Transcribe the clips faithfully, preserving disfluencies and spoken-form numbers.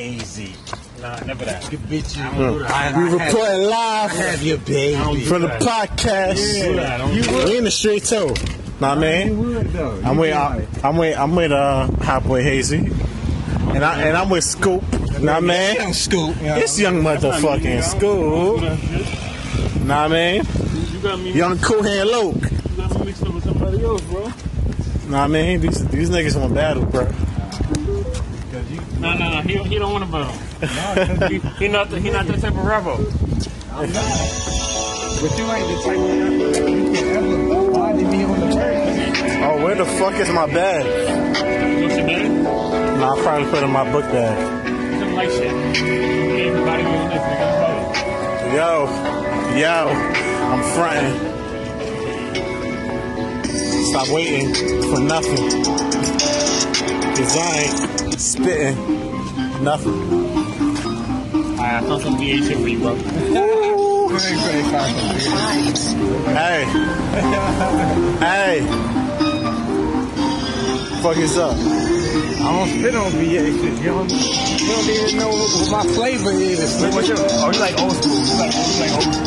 hazy. Nah, never that. Good bitch, you. Mm. We reporting live have your baby from the podcast. Yeah, yeah, you we in the street too. Nah, man. You would though. I'm with I, I'm with I'm with uh Hot Boy Hazy, and I and I'm with Scoop. Nah, man. Young Scoop. You know? This young motherfucking Scoop. Nah, man. You got me. Young Cool Hand Luke. You got me mixed up with somebody else, bro. Nah, man. These these niggas want battle, bro. No, no, no. He he don't want to battle. he, he not the, he not that type of rapper. I'm not. But you ain't the type of rapper that you can ever body me on the track. Oh, where the fuck is my bag? What's your bag? Nah, I'll probably put it in my book bag. Some like shit. Everybody doing this, nigga. Yo, yo, I'm fronting. Stop waiting for nothing. Cause I ain't spitting nothing. I found some V A shit for you, bro. Hey, hey, fuck is up? I don't spit on V A shit. You don't, you don't even know what my flavor is. Wait, what's your, oh, you like old school. You like, you like old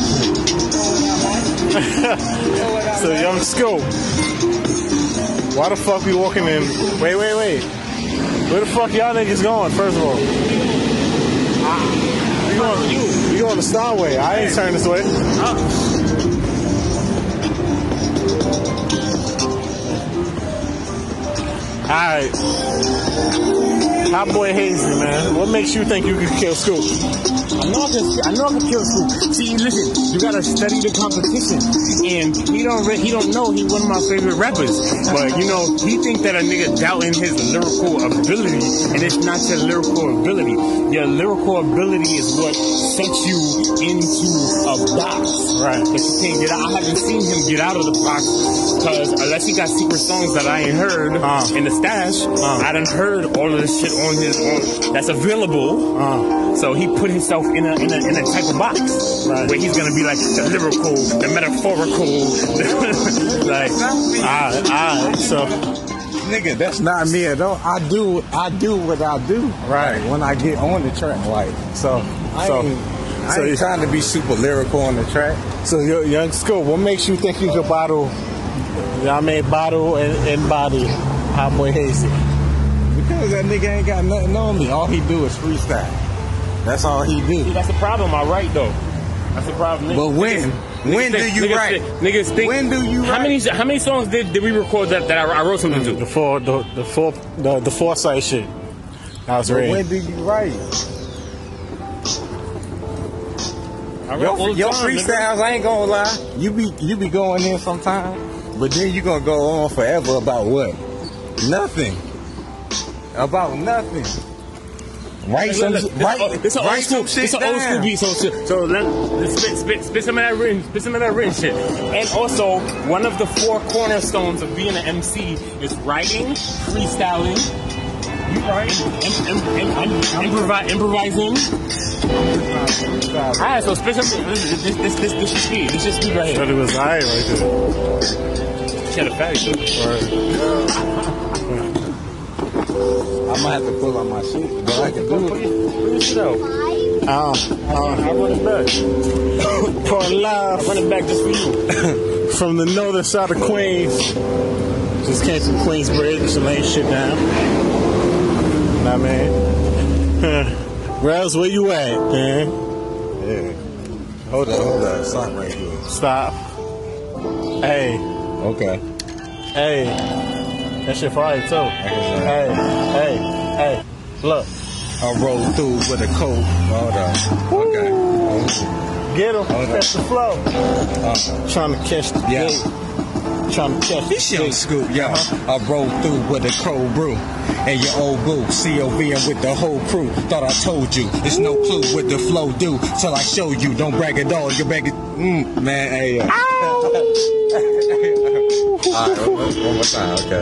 school. So, Young Scoop, why the fuck we walking in? Wait, wait, wait. Where the fuck y'all niggas going, first of all? We going, we going the Starway. I ain't turning this way. Alright. Hot Boy Hazy, man. What makes you think you can kill Scoop? I know I can. I know I can kill Scoop. See, listen, you gotta study the competition, and he don't. Re- he don't know he one of my favorite rappers. But you know, he think that a nigga doubting his lyrical ability, and it's not your lyrical ability. Your lyrical ability is what sets you into a box, right? That you can't get out. I haven't seen him get out of the box because unless he got secret songs that I ain't heard uh, in the stash, uh, I done heard all of this shit on his on, that's available. Uh, so he put himself in a in a in a type of box, right, where he's gonna be like the lyrical, the metaphorical, like alright, alright. So, nigga, that's not me at all. I do I do what I do, right, when I get on the track, like so. I so. ain't, I ain't so trying to be super lyrical on the track. So, Young Scoop, what makes you think you could bottle? I mean, bottle and, and body Hot Boy Hazy? Because that nigga ain't got nothing on me. All he do is freestyle. That's all he do. See, that's the problem. I write though. That's the problem. Niggas, but when? Niggas, when niggas do you niggas write? Think, niggas think. When do you how write? many how many songs did, did we record that, that I, I wrote something mm, to? The four the the four the the foresight shit. That was ready. When do you write? Your, your freestyles, I ain't gonna lie. You be you be going in sometime, but then you gonna go on forever about what? Nothing. About nothing. Write some, look, look, write, it's an write old school, some shit it's an down. old school beat. So, so, so let, let's spit, spit, spit some of that written, spit some of that written shit. And also, one of the four cornerstones of being an M C is writing, freestyling. You write, im, im, im, im, improvi- improvising. Alright, so spit some. This, this, this, this, this is speed. This is speed right here. But it was alright right there. She had a fatty too. I might have to pull out my shit, but I can do it. Put your shit out. Uh, uh, I'll run it back. For live. I'll run it back just for you. From the northern side of Queens. Just came from Queensbridge to lay shit down. Nah, man. Rels, where you at, man? Yeah. Hold up, hold up. Stop right here. Stop. Hey. Okay. Hey. That shit fire too. Hey, hey, hey, look. I roll through with a coat. Hold on. Okay. Get him. Hold Catch the flow. Uh, Trying to catch the yeah. gate. Trying to catch this the young gate. Scoop, yo. Uh-huh. I roll through with a cold brew. And your old boo, C O V and with the whole crew. Thought I told you, there's no clue what the flow do till I show you. Don't brag at all, you brag it. Mm, man, hey. Uh. All right, one, one more time, okay.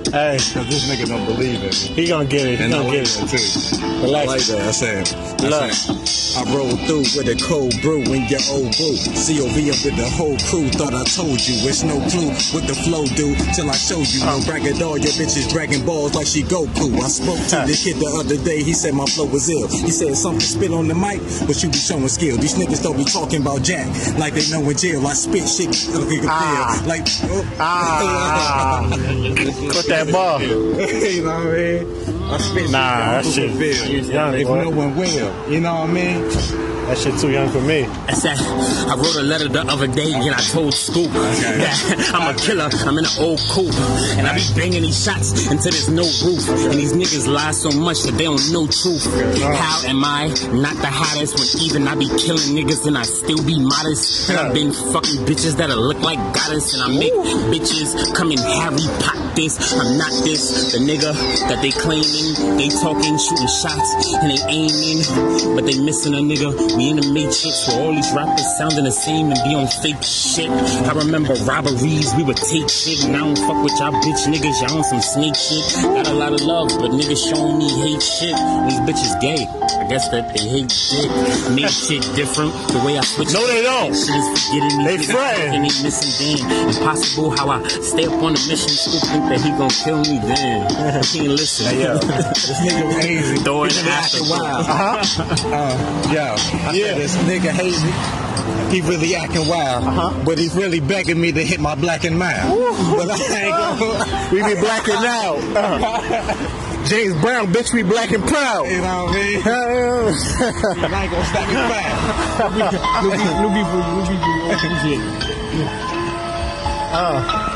Hey, Cause this nigga don't believe it. he gonna get it. He And I gonna like get that it. too. Relax. I like that. I said, I Look. said, I rolled through with a cold brew in your old boo. C O V up with the whole crew. Thought I told you. It's no clue what the flow do till I show you. No bragging all your bitches dragging balls like she Goku. I spoke to the kid the other day. He said my flow was ill. He said something spit on the mic, but you be showing skill. These niggas don't be talking about Jack like they know in jail. I spit shit like you can Ah. feel. Like, oh. Ah, put that ball. You know what I mean? I spit Nah, that shit shit- down to the field. young, If boy. no one will, you know what I mean? That shit too young for me. I said, I wrote a letter the other day and I told Scoop that I'm a killer, I'm in an old coupe. And I be banging these shots until there's no roof. And these niggas lie so much that they don't know truth. How am I not the hottest when even I be killing niggas and I still be modest? And I've been fucking bitches that'll look like goddess. And I make bitches come in Harry Pot this. I'm not this. The nigga that they claiming, they talking, shooting shots, and they aiming, but they missing a nigga. We in the matrix where all these rappers sounding the same and be on fake shit. I remember robberies, we would take shit, and I don't fuck with y'all bitch niggas, y'all on some snake shit. Got a lot of love, but niggas showing me hate shit. These bitches gay, I guess that they hate dick. Made shit different, the way I switch. No, they don't. Shit is forgetting They these friend. and they missing damn. Impossible how I stay up on the mission, still think that he gon' kill me, damn. I can't listen. Hey, yo, this nigga was hazy. Throw it He in been after. acting wild. Uh-huh. Uh, yo, I Yeah. said this nigga hazy. He really acting wild, Uh-huh. but he's really begging me to hit my black and mild. But I ain't gonna. We be black and out. Uh, James Brown, bitch, we black and proud. You know what I mean? Uh, I ain't gonna stop it fast. New people, new people. uh,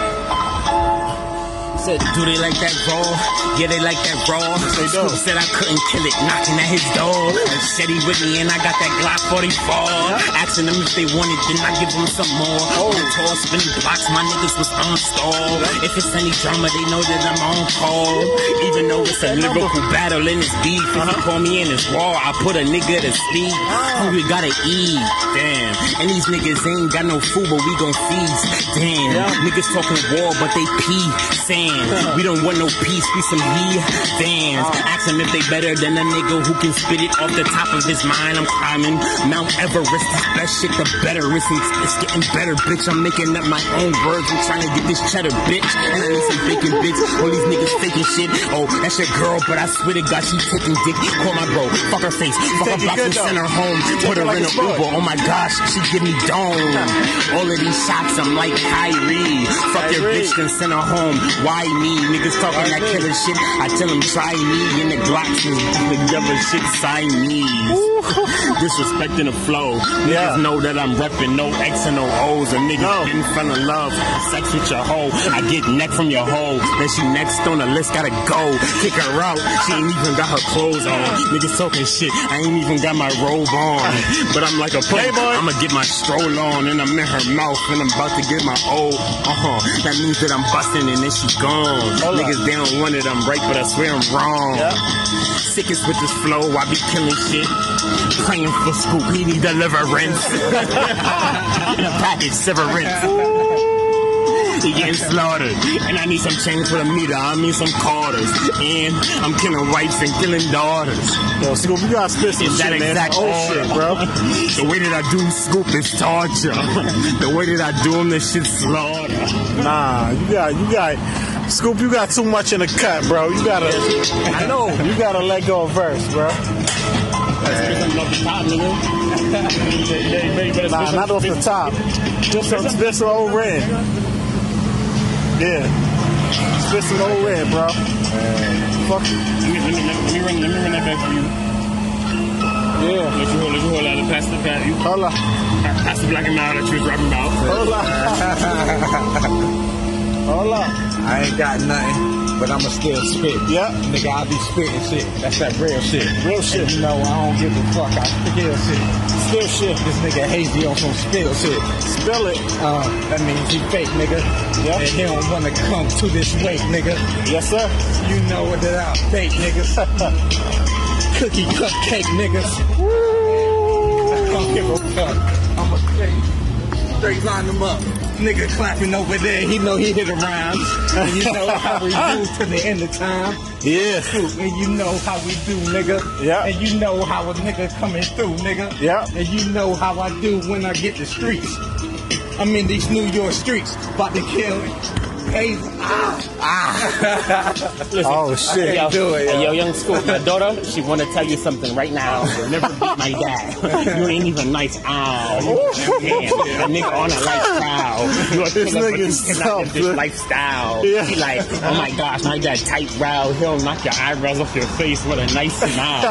Said, do they like that raw? Yeah, they like that raw. They do. Scoop said I couldn't kill it, knocking at his door. And said he with me and I got that Glock forty-four. Asking them if they wanted, then I give them some more. Oh. Tall spinning blocks, my niggas was on stall. If it's any drama, they know that I'm on call. Even though it's a lyrical battle and it's beef. If you call me in this war, I put a nigga to sleep. Hungry gotta eat, damn. And these niggas ain't got no food, but we gon' feast. Damn, niggas talking war, but they pee. Sand. We don't want no peace, we some he fans. Ask them if they better than a nigga who can spit it off the top of his mind. I'm climbing Mount Everest, this best shit, the better. It's, it's getting better, bitch. I'm making up my own words. I'm trying to get this cheddar, bitch. And I need some bacon, bitch. All these niggas faking shit. Oh, that's your girl, but I swear to God, she taking dick. Call my bro, fuck her face, fuck her box and send her home. Put her in an Uber. Oh my gosh, she give me dome. All of these shots, I'm like Kyrie. Fuck your bitch, then send her home. Why me? Niggas talking that killer shit. I tell them try me in the Glocks and the other shit Siamese. Disrespecting the flow. Yeah. Niggas know that I'm repping no X and no O's. A nigga No. in front of love. Sex with your hoe. I get neck from your hoe. Then she next on the list, gotta go. Kick her out. She ain't even got her clothes on. Niggas talking shit. I ain't even got my robe on. But I'm like a playboy. I'ma get my stroll on and I'm in her mouth and I'm about to get my O. Uh-huh. That means that I'm busting and then she gone. Hold Niggas, they don't want it, I'm right, but I swear I'm wrong. Yeah. Sickest with this flow, I be killing shit. Praying for Scoop, he need deliverance. In a package, severance. He getting slaughtered. And I need some change for the meter, I mean some quarters. And I'm killing wives and killing daughters. yo, Scoop, you gotta spit some Is that shit, man. exact Oh, order? shit, bro. The way that I do Scoop is torture. The way that I do him, this shit slaughter. Nah, you got, you got, Scoop, you got too much in the cut, bro. You gotta, I know. you gotta let go of verse, bro. Nah, not off the top. Just some, spit some old red. Yeah. Spit some old red, bro. Fuck. Let me, let, me, let, me run, let me run that back for you. Yeah. Let you hold, let you hold out and pass the pass. You Hold up. pass the black and mild that you was rapping about. Hold up. Hold up. I ain't got nothing, but I'ma still spit. Yeah. Nigga, I be spitting shit. That's that real shit. Real shit. And you know, I don't give a fuck. I spill shit. Spill shit. This nigga hazy on some spill shit. Spill it. Uh, that means he fake, nigga. Yeah. And he don't wanna come to this weight, nigga. Yes, sir. You know what that I fake, niggas. Cookie cupcake, niggas. I don't give a fuck. I'ma straight, straight line them up. Nigga clapping over there, he know he hit around. And you know how we do to the end of time. Yeah. And you know how we do, nigga. Yeah. And you know how a nigga coming through, nigga. Yeah. And you know how I do when I get the streets. I'm in these New York streets, about to kill Hey, ah, ah. Listen, oh shit! Yo, do it, yo. Hey, yo, young school, my daughter, she want to tell you something right now. You'll never beat my dad. You ain't even nice. Ow. Damn, a nigga on a lifestyle. You a This killer, but you nigga's cannot live this tough, lifestyle. Yeah. He like, oh my gosh, my dad tight brow. He'll knock your eyebrows off your face with a nice smile.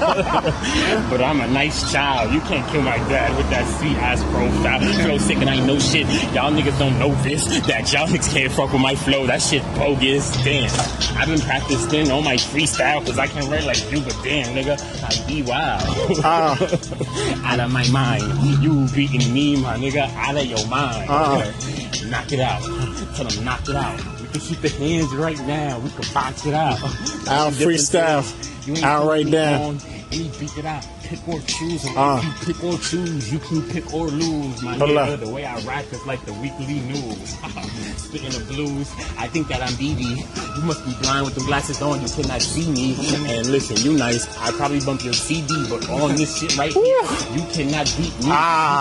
But I'm a nice child. You can't kill my dad with that sweet ass profile. Flow sick and I know shit. Y'all niggas don't know this. That y'all niggas can't fuck with my flow. That shit bogus. Damn. I've been practicing on my freestyle because I can write like you, but damn, nigga, I be wild. Uh. Out of my mind. You beating me, my nigga, out of your mind. Uh. Knock it out. Tell them knock it out. We can shoot the hands right now. We can box it out. I'll freestyle. I'll write down. And you beat it out. Pick or choose. And Uh. if you pick or choose, you can pick or lose. My Hold nigga, up. the way I rap is like the weekly news. Spitting the blues. I think that I'm B B. You must be blind with the glasses on. You cannot see me. And listen, you nice. I probably bump your C D, but on this shit right here, you cannot beat me.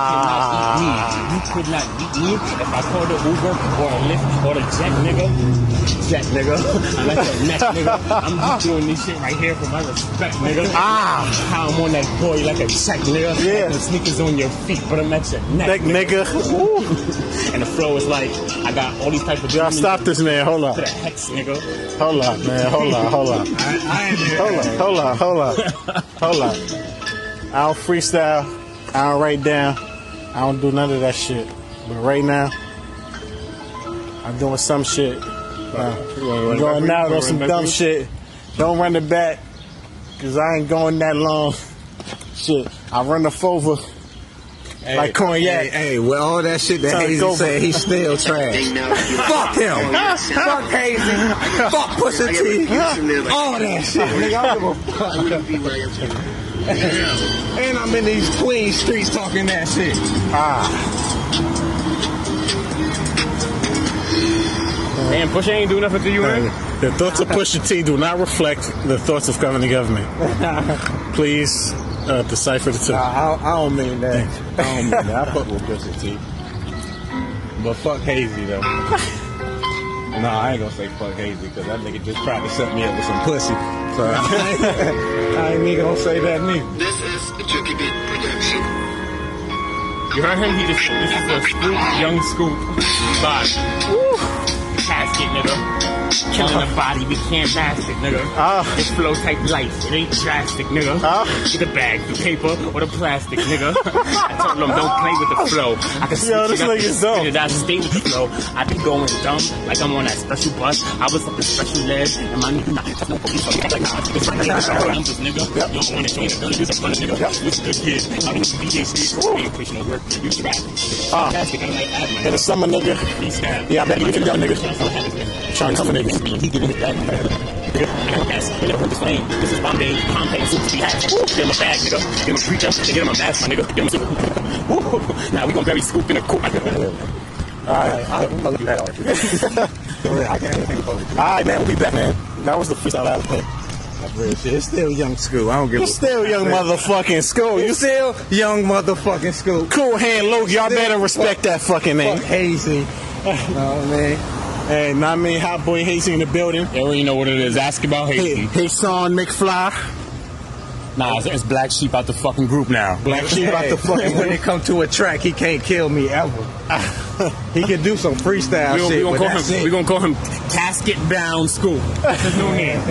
Ah. You cannot beat me. You could not beat me if I called the Uber or a Lyft or the jet, nigga. Jet, nigga. I like your neck, nigga. I'm just doing this shit right here for my respect, nigga. Ah. How I'm on that boy like a check, nigga. Yeah. The sneakers on your feet, but I'm at your neck, Neck, nigga. Woo. And the flow is like, I got all these type of Y'all stop this, man. Hold up. to the hex, nigga. Hold up, man. Hold up. Hold up. I, I ain't Hold up. Hold up. Hold up. Hold up. I don't freestyle. I don't write down. I don't do none of that shit. But right now, I'm doing some shit. Uh, I'm going out on some dumb shit. Don't run it back, cause I ain't going that long. Shit, I run the over Hey, like cognac. Hey, hey, with all that shit that Trying to Hazy go said, he's still trash. Fuck him. Fuck Hazy. Fuck Pusha T. All that shit. Nigga, I don't give a fuck. And I'm in these Queen streets talking that shit. Ah, Man, Push ain't do nothing to you, man. the thoughts of Pusha T do not reflect the thoughts of governing government. Please uh, decipher the two. I, I, I don't mean that. I don't mean that. I fuck with Pusha T. But fuck Hazy though. No, I ain't gonna say fuck Hazy because that nigga just tried to set me up with some pussy. So I ain't, I ain't even gonna say that neither. This is a Chucky Beat production. You heard him? He just, this is a scoop, young scoop body. Casket, nigga. Killing the body, we can't mask it, nigga. Ah. It's flow type life, it ain't drastic, nigga. Ah. Get the bag, the paper, or the plastic, nigga. I told them don't play with the flow. I can switch Yo, this it up nigga's and dumb. spit it out, stay with the flow. I be going dumb, like I'm on that special bus. I was up the special ed, and my nigga, nah, no police, so like, nah, it's right here. I'm just nigga. Yo, on it, showing it, ability, it's a fun nigga. What's a good kid? I don't B J C, ain't pushing no work. You trap. Ah. Casket, I'm like, admin. In the summer, nigga. Yeah, I bet you can young nigga. Trying to cover niggas. He giving it that. Yes, they never heard this name. This is Bombay, Pompeii, super speed hat. Get him a bag, nigga. Get him a preacher. Get him a mask, my nigga. Get him a super. Now we gonna bury Scoop in a coop. Alright, I'm gonna do that Alright, man, we'll be back, man. That was the freestyle I was playing. Real shit. It's still young school. I don't give a You still young motherfucking school. You You still young motherfucking school. cool hand Luke. Y'all better respect that fucking name. Fuck Hazy. You know what I mean? Hey, not me, Hot Boy Hazy in the building. They already know what it is. Ask about Hey, Hazy. hey, son McFly. Nah, it's, it's Black Sheep out the fucking group now. Black sheep out the fucking When it come to a track, he can't kill me ever. He can do some freestyle We gonna, shit, we gonna but call that's him. it. We gonna call him Casket Bound Scoop. That's his new name.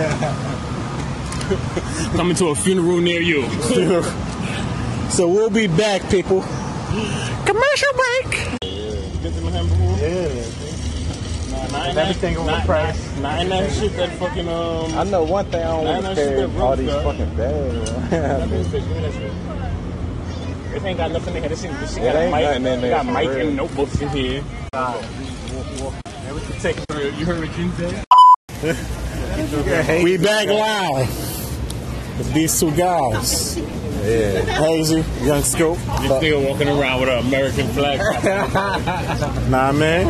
Coming to a funeral near you. So we'll be back, people. Commercial break. Yeah. Everything over price. Nah, ain't that shit that fucking um. I know one thing I don't Nah, want nah, to shit carry that all broke, these bro. fucking bags. It ain't got nothing in here. This shit, this shit It got a ain't mic, nothing in there got for mic real. and notebooks in here. You heard what Jim said? We back live. with these two guys. Yeah. Hazy, Young Scoop. This nigga walking around with an American flag. Nah, man.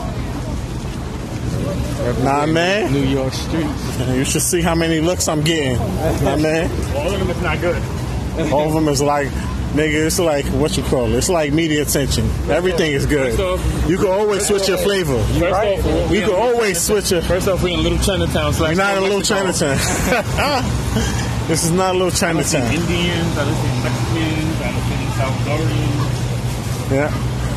Nah, man. New York streets. You should see how many looks I'm getting. Nah, man. All of them is not good. All of them is like, nigga, it's like, what you call it? It's like media attention. Everything is good. You can always switch your flavor. First off, You can always switch your... First off, we in Little Chinatown. You're not in Little Chinatown. This is not Little I listen Chinatown. Indians, I listen Mexicans, I listen Salvadorians. Yeah.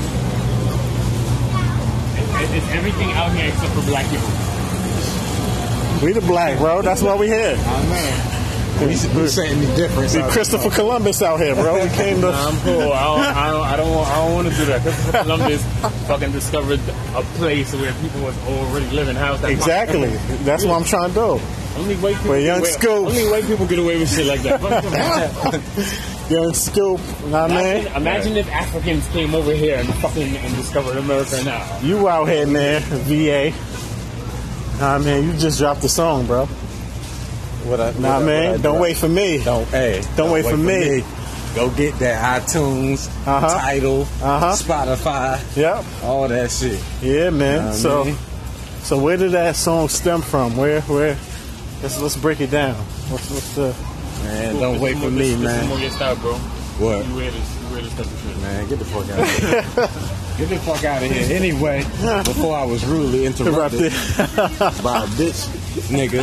It's, it's everything out here except for black people. We the black, bro. That's why we here. Oh, man. We, we setting the difference. We out Christopher Columbus out here, bro. We came to... Nah, I'm cool. I don't, I don't, I don't, want- I don't want to do that. Christopher Columbus fucking discovered a place where people was already living. How's that Exactly. That's what I'm trying to do. Only white people. Well, Young get away, Scoop. Only white people get away with shit like that. Young Scoop, nah, Imagine, man. imagine if Africans came over here and fucking and discovered America now. You out here, man. V A. Nah, man. You just dropped the song, bro. What I, Nah, what I- man. what I Don't do. wait for me. Don't, hey, Don't wait for me. Go get that iTunes, Uh-huh. Tidal, Uh-huh. Spotify, Yep. all that shit. Yeah, man. Nah, so, man. so where did that song stem from? Where, where? Let's let's break it down. What's what's the? Man, Cool. don't This wait is for more- me, this, This is man. more your style, bro. What? You wear this, you wear this type of shit. Man, get the fuck out of here. Get the fuck out of here. Anyway, before I was rudely interrupted Interrupted. by a bitch nigga.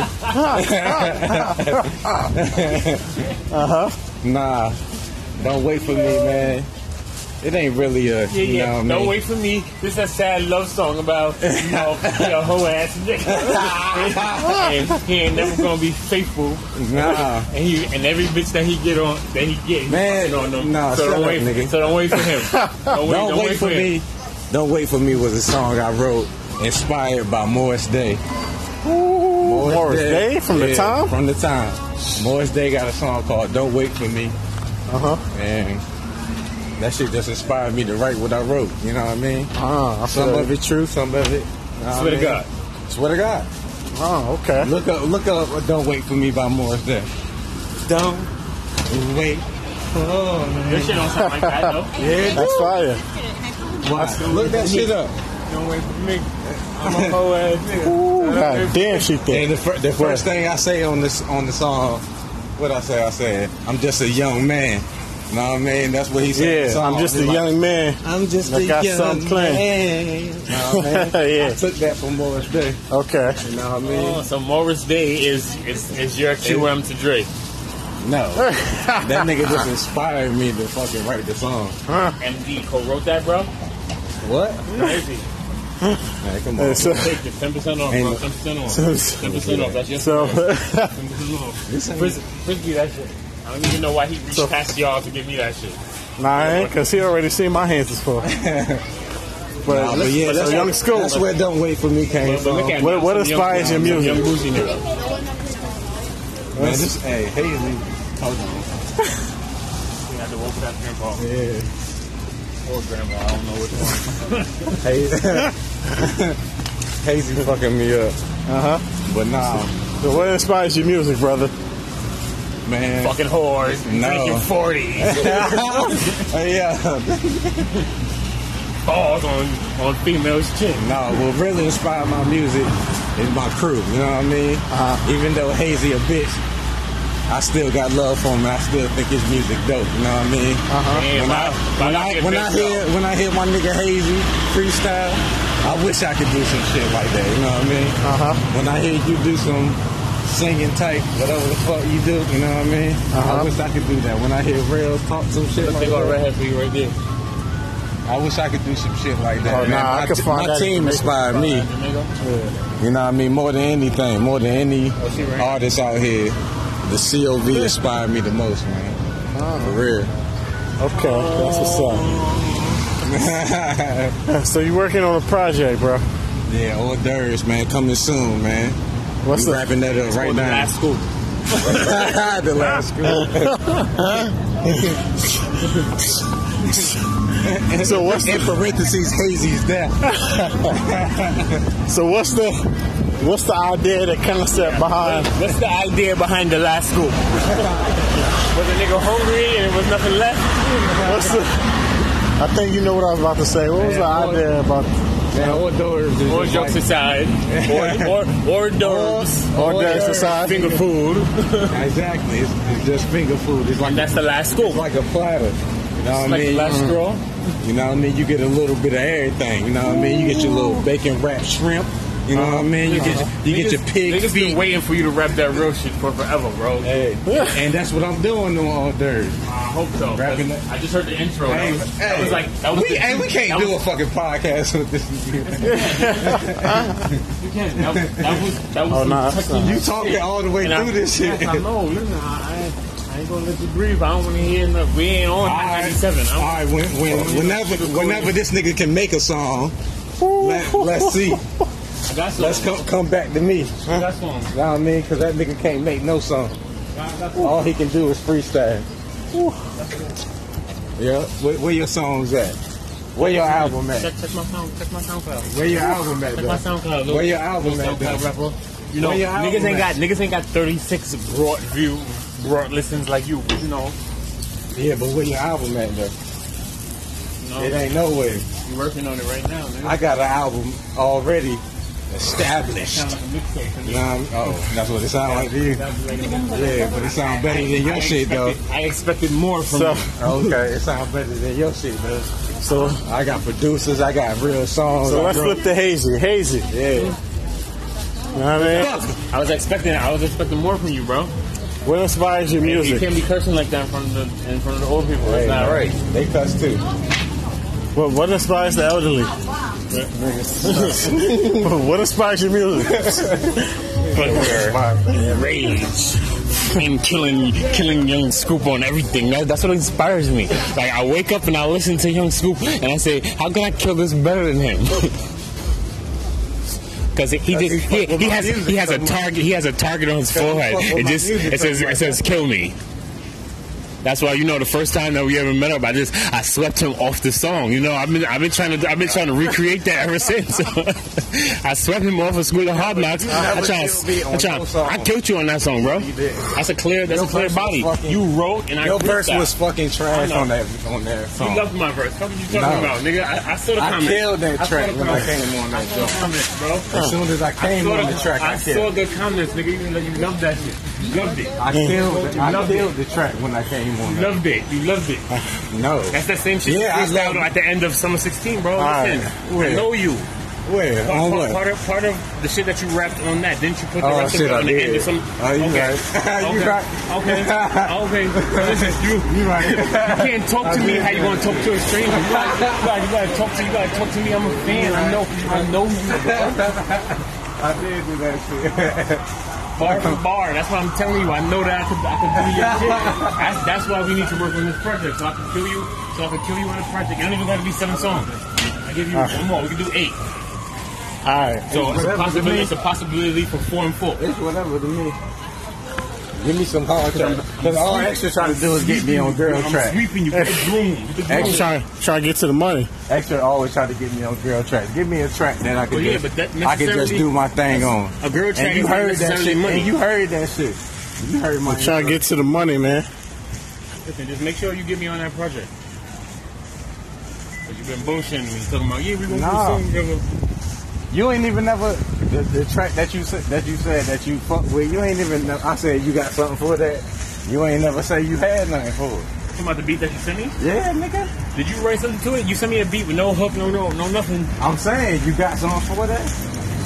Uh huh. Nah, don't wait for me, man. It ain't really a, Yeah, you yeah. know what I Don't mean? wait for me. This is a sad love song about, you know, a hoe ass nigga. And he ain't never gonna be faithful. Nah. And he and every bitch that he get on, that he get, he Man, fucking on them. nah, so shut don't up, wait, nigga. So don't wait for him. Don't wait, Don't wait for him. me. Don't wait for me was a song I wrote inspired by Morris Day. Morris Day from the Yeah, time? From the time. Morris Day got a song called "Don't Wait for Me," Uh huh. and that shit just inspired me to write what I wrote. You know what I mean? Ah, I Some feel of it true, some of it. you know what Swear I to mean? God. Swear to God. Oh, okay. Look up, look up. "Don't Wait for Me" by Morris Day. Don't wait. Oh man. This shit don't sound like that though. Yeah, That's fire. Why? Look that shit up. Don't wait for me. I'm a hoe ass nigga. Ooh, God damn, she And thick. the, fir- the first thing I say on this on the song, what I say, I said, I'm just a young man. You know what I mean? That's what he said. in the Yeah, song. I'm just a He's like, young man. I'm just I a got young something planned. man. You know what I mean? Yeah. I took that from Morris Day. Okay. You know what I mean? Oh, so Morris Day is is, is your Q M to Dre. No. That nigga just inspired me to fucking write the song. M D co-wrote that, bro. What? Crazy. Man, come on. Uh, so, Take the ten percent off, bro. Ain't- ten percent off. So- ten percent off. That's your so ten percent off. Fris- Frisbee, that shit. I don't even know why he reached So- past y'all to give me that shit. nah, I ain't, cause he already seen my hands is full. But, Nah, but yeah, so that's, Young School. that's where "Don't Wait for Me" came But, but look from. at What- me, what I'm some inspires young, your I'm some music? Young bougie nigga. Man, this, hey, Haley told you. We had to walk that grandpa. Yeah. Or grandma, I don't know which one. Hazy, Hazy fucking me up. Uh huh. But nah, So what inspires your music, brother? man. Fucking whores. No. Drinking forties. yeah. Balls on, on females' chin. No, what really inspired my music is my crew. You know what I mean? Uh-huh. Even though Hazy a bitch, I still got love for him. And I still think his music dope. You know what I mean? Uh-huh. Damn, When I but- when but I get when I pissed hear off. when I hear my nigga Hazy freestyle, I wish I could do some shit like that. You know what I mean? Uh huh. When I hear you do some singing type, whatever the fuck you do, you know what I mean? Uh-huh. I wish I could do that. When I hear Rails talk some shit like They got a that, redhead for you right there. I wish I could do some shit like that. Oh, man. nah, I my could t- find my that team information. inspired me. You know what I mean? More than anything, more than any Oh, she right. artist out here, the C O V inspired me the most, man. For real. Okay, that's what's up. So you working on a project, bro? Yeah, hors d'oeuvres, man, coming soon, man. What's we the wrapping that up right Or the now. last school. the last school. So what's in the parentheses, Hazy's death. so what's the what's the idea, the concept behind? What's the idea behind the last scoop? Was a nigga hungry and there was nothing left? What's the? I think you know what I was about to say. What was the idea about? Man, hors d'oeuvres. is Or just jokes like- aside, or or or d'oeuvres, Hors d'oeuvres aside. finger food. Exactly. It's, it's just finger food. It's like And that's the last scoop. it's like a platter. You know what I Like the mean? last straw. You know what I mean? You get a little bit of everything. You know what I mean? You get your little bacon wrapped shrimp. You know what I mean? You get you get your pig Niggas been feet. waiting for you to rap that real shit for forever, bro. Hey, and that's what I'm doing on hors d'oeuvres. I hope so. Rapping Cause that- I just heard the intro. Hey, that, was, hey, that was like that was we, the, hey, we can't that do was, a fucking podcast with this. You can't. That, was- that was that was Oh, some nah, touchy that's You talking all the way And I- through this shit. Yes, I know. Listen, I, ain't- I ain't gonna let you breathe. I don't want to hear enough. We ain't on ninety-seven. All right, when, when, whenever, whenever this nigga can make a song, let, let's see. I got some. Let's come come back to me. I got some. You know what I mean? Because that nigga can't make no song. I got some. All he can do is freestyle. Yeah, where, where your songs at? Where your album at? Check, check my sound. Check my SoundCloud. Where your album at, Check my though? SoundCloud. Where your album at, SoundCloud though? rapper. You know, Where your niggas album ain't at? got niggas ain't got thirty-six broad view, broad listens like you. You know, Yeah, but where your album at, though? you know. It ain't nowhere. You working on it right now, nigga. I got an album already established. Sound like a mixtape to me. You know what I mean? Oh, that's what it sounds like to you? Yeah, but it sounds better than your I shit, though. expected- I expected more from So, you. Okay, it sounds better than your shit, though. so, I got producers, I got real songs. so I let's wrote- flip to Hazy. Hazy. Yeah. You know what I mean? I was expecting I was expecting more from you, bro. What inspires your You music? can't be cursing like that in front of the in front of the old people. That's Hey, not right. They cuss too. What, what inspires the elderly? What inspires your music? But rage and killing killing Young Scoop on everything. That, that's what inspires me. Like I wake up and I listen to Young Scoop and I say, how can I kill this better than him? Because he just he, he has he has a target he has a target on his forehead. It just it says it says kill me. That's why, you know, the first time that we ever met up, I just I swept him off the song. You know, I've been I've been trying to I've been trying to recreate that ever since. I swept him off of School of Hard Knocks. I try I try I killed you on that song, bro. That's a clear that's a clear body. You wrote and I Your verse freestyled. was fucking trash on that on that You song. loved my verse. What are you talking No. about, nigga? I, I saw the I comments. killed that I saw track the when I comments. came on that I saw the joint. comments, bro. As soon as I I came saw on the, the track, I I saw killed. the comments, nigga. You, you loved that shit. You loved it. I killed. You I loved killed the track when I came on You that. loved it. You loved it. No. That's that same shit Yeah, I you freestyled love- at the end of Summer sixteen, bro. Alright. Listen, I Where? know you. Where? Part, On part, what? part of part of the shit that you rapped on that, didn't you put the Oh, rest shit, of it I on the did. end of some? Oh, you okay. right. You okay. right. Okay. Okay. Listen, you You right. you can't talk to me how you gonna talk to a stranger. You gotta, you gotta, you gotta talk to you gotta talk to me. I'm a fan. I know I know you, bro. I did do that shit. Bar for bar. That's what I'm telling you. I know that I could, I could do your shit. That's, that's why we need to work on this project. So I can kill you. So I can kill you on this project. It don't even got to be seven songs. I give you one more. We can do eight. All right. So it's a whatever to possibility. me. It's a possibility for four and four. It's whatever to me. Give me some hard track. Because all Extra trying to do is get me on girl I'm track. sweeping you. Get the groom. Get the groom. I'm trying, trying to get to the money. Extra always try to get me on girl track. Give me a track that I can Well, yeah, just, but that I can just necessarily- do my thing on. A girl track And you is not heard that necessarily shit. money. And you heard that shit. You heard my. I'm trying to get to the money, man. Listen, just make sure you get me on that project. Cause you've been bullshitting me, talking about yeah, we gonna Nah. do something together. You ain't even never the, the track that you said that you said that you fuck with. You ain't even. know- I said you got something for that. You ain't never say you had nothing for it. Talking about the beat that you sent me. Yeah, nigga. Did you write something to it? You sent me a beat with no hook, no no no nothing. I'm saying you got something for that.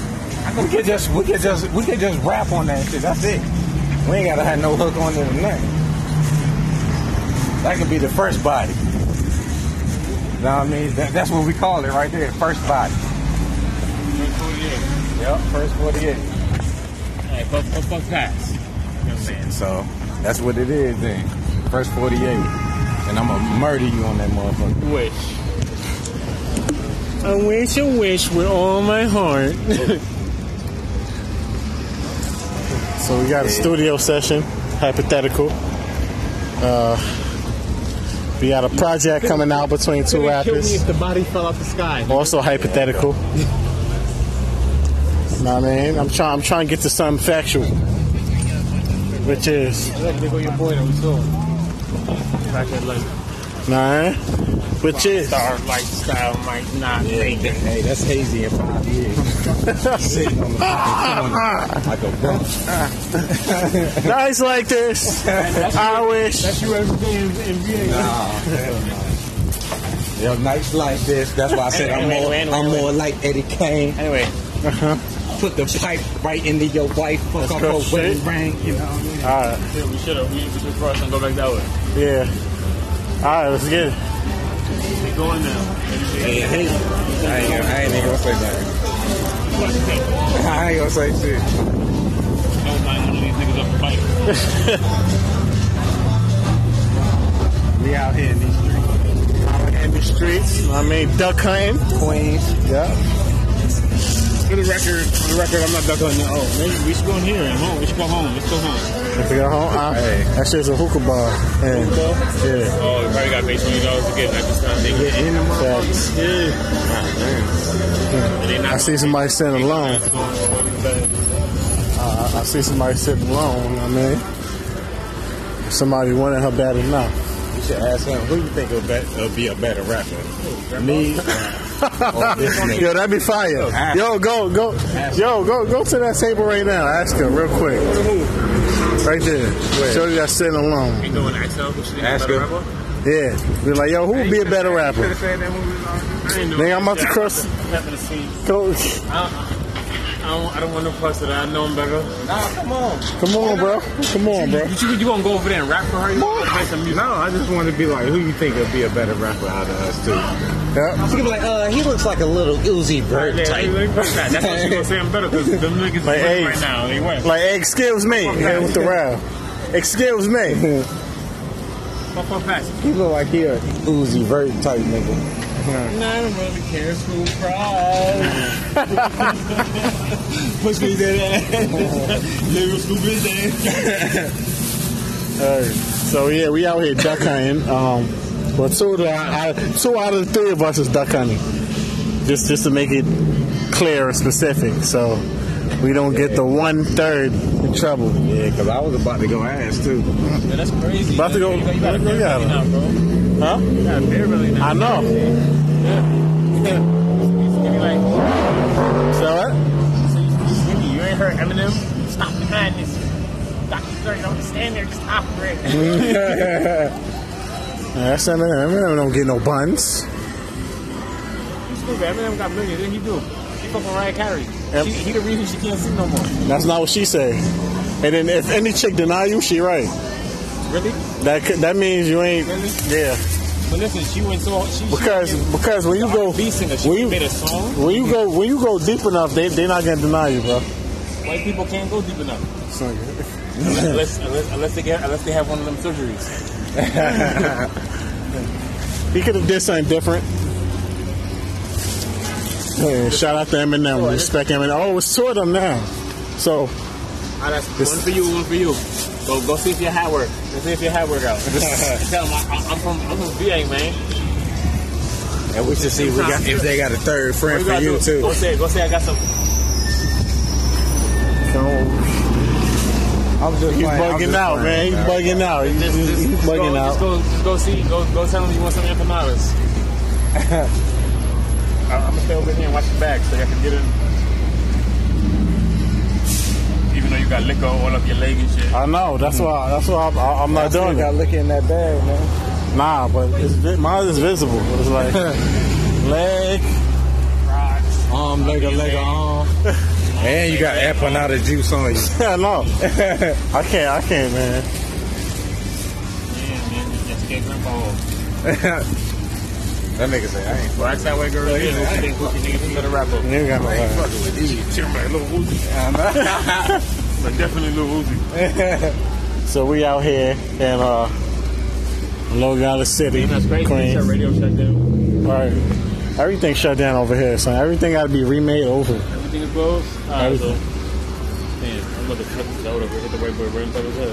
We could just we could just we could just rap on that shit. That's it. We ain't gotta have no hook on it or nothing. That could be the first body. You know what I mean? That, that's what we call it right there. First body. Yep, first forty-eight. Alright, fuck, fuck, fuck pass. Young man. So that's what it is then. First forty-eight. And I'm gonna murder you on that motherfucker. Wish. I wish a wish with all my heart. So we got a studio session, hypothetical. Uh, we got a project coming out between two Kill me rappers, if the body fell out the sky. also hypothetical. know what I mean? I'm trying. I'm trying to get to something factual, which is. There go your boy that we saw. Back at like. Nah, which is. Star lifestyle might not make it. Hey, that's hazy in five years. Sitting on the fucking corner like a bump. Nights like this, I wish. That's you every day in N B A. Nah, hell no. Yo, nights like this. That's why I said I'm Anyway, more, anyway, I'm anyway. more like Eddie Kane. Anyway, Put the pipe right into your wife, fuck up her go wedding shit. ring. You know what I mean? All right, yeah, we should have. We should cross and go back that way. yeah. All right, let's get it. They going now. Hey, hey. I ain't gonna, I ain't even gonna say nothing. I ain't gonna say shit. Don't mind none of these niggas up the bike. We out here in these streets. In the streets, I mean, duck hunting. Queens. Yeah. For the record, for the record, I'm not duck hunting. Oh, maybe we should go in here and home. We should go home. Let's go home. If we go home, uh, Hey. that shit's a hookah bar. And, yeah. Oh, you probably got to pay twenty dollars to get at this time. They get in the Facts. Yeah. I see somebody sitting alone. Uh, I see somebody sitting alone. I mean, somebody wanted her bad enough. You should ask him, who you think will, be, will be a better rapper? Me or this nigga? Yo, that'd be fire. Yo, go, go, yo, go, go to that table right now. Ask her real quick. Right there. Show you that sitting alone. You going to ask her who should be a Ask better her. rapper? Yeah. Be like, yo, who would be a better rapper? I ain't know. Nigga, I'm about to cross. Nothing to see. Go. I don't, I don't want no plus that I know him better. Nah, come on. Come on, bro. Come on, bro. You, you, you gonna go over there and rap for her? You gonna play some music? No, I just want to be like, who you think will be a better rapper out of us two? Yeah. She could be like, uh, he looks like a little Uzi Vert Yeah, type. let me put that. That's what she gonna say I'm better because them niggas Like, is hey. right now. They win. Like, excuse me. Yeah, with the rap. Excuse me. Fuck up pass. He look like he a Uzi Vert type nigga. Nah, I don't really care. School prize. Push me that ass. Little school business. Alright. So yeah, we out here duck hunting. Um, but two, of the, I, two out of the three of us is duck hunting. Just, just to make it clear and specific, so we don't get the one third in trouble. Yeah, because I was about to go ass too. Yeah, that's crazy. About to go- You got, you got a go beer get belly him. now, bro. Huh? You got a beer belly now. I know. Yeah. Skinny like. So what? Skinny, you ain't heard Eminem? Stop the madness. Doctor Dre, don't stand there. Just operate. Yeah, that's Eminem. Eminem don't get no buns. You stupid. Eminem got millions. What he do? He fucking Mariah Carey. Yep. She, he the reason she can't sing no more. That's not what she said. And then if any chick deny you, she right. Really? That could- that means you ain't. Really? Yeah. But listen, she went so she Because she, because when you go B singer, she when you, made a song. when you go when you go deep enough, they they not gonna deny you, bro. White people can't go deep enough It's not good. unless unless, unless they get unless they have one of them surgeries. He could have did something different. Hey, shout out to Eminem. Respect Eminem. Oh, it's two of them now. So Ah, that's one for you, one for you. Go go see if your hat work. Go see if your hat work out. Tell them I, I'm from I'm from V A, man. And we should see if, we got, if they got a third friend for gotta you do? too. Go say go say I got some. I'm just he's playing, I'm bugging just out, playing, man. He's bugging out. He's, Just, he's, just, he's just bugging go, out. Just go, just go see. Go go tell them you want some empanadas. I'm gonna stay over here and watch the bag so I can get in. Even though you got liquor all up your leg and shit. I know. That's why. That's why I'm, I'm not doing Got it. liquor in that bag, man. Nah, but it's, vi- mine is visible. It's like leg. Arm, leg, a leg, arm. And you got empanada juice on you. Yeah, no. I can't. I can't, man. Yeah, man, just get grandpa. That nigga say, I ain't Well, that's that way, girl. Yeah, you think Gucci niggas is gonna rap up? You ain't got no I ain't leg. fucking with these. She like Lil Uzi. But definitely Lil Uzi. So we out here in uh, Long Island City, That's crazy. Queens. Your radio shut down. Right. Everything shut down over here, son. Everything got to be remade over. Everything is closed. Alright, so. Everything. Man, I'm about to flip the soda. Hit the white boy right inside his head.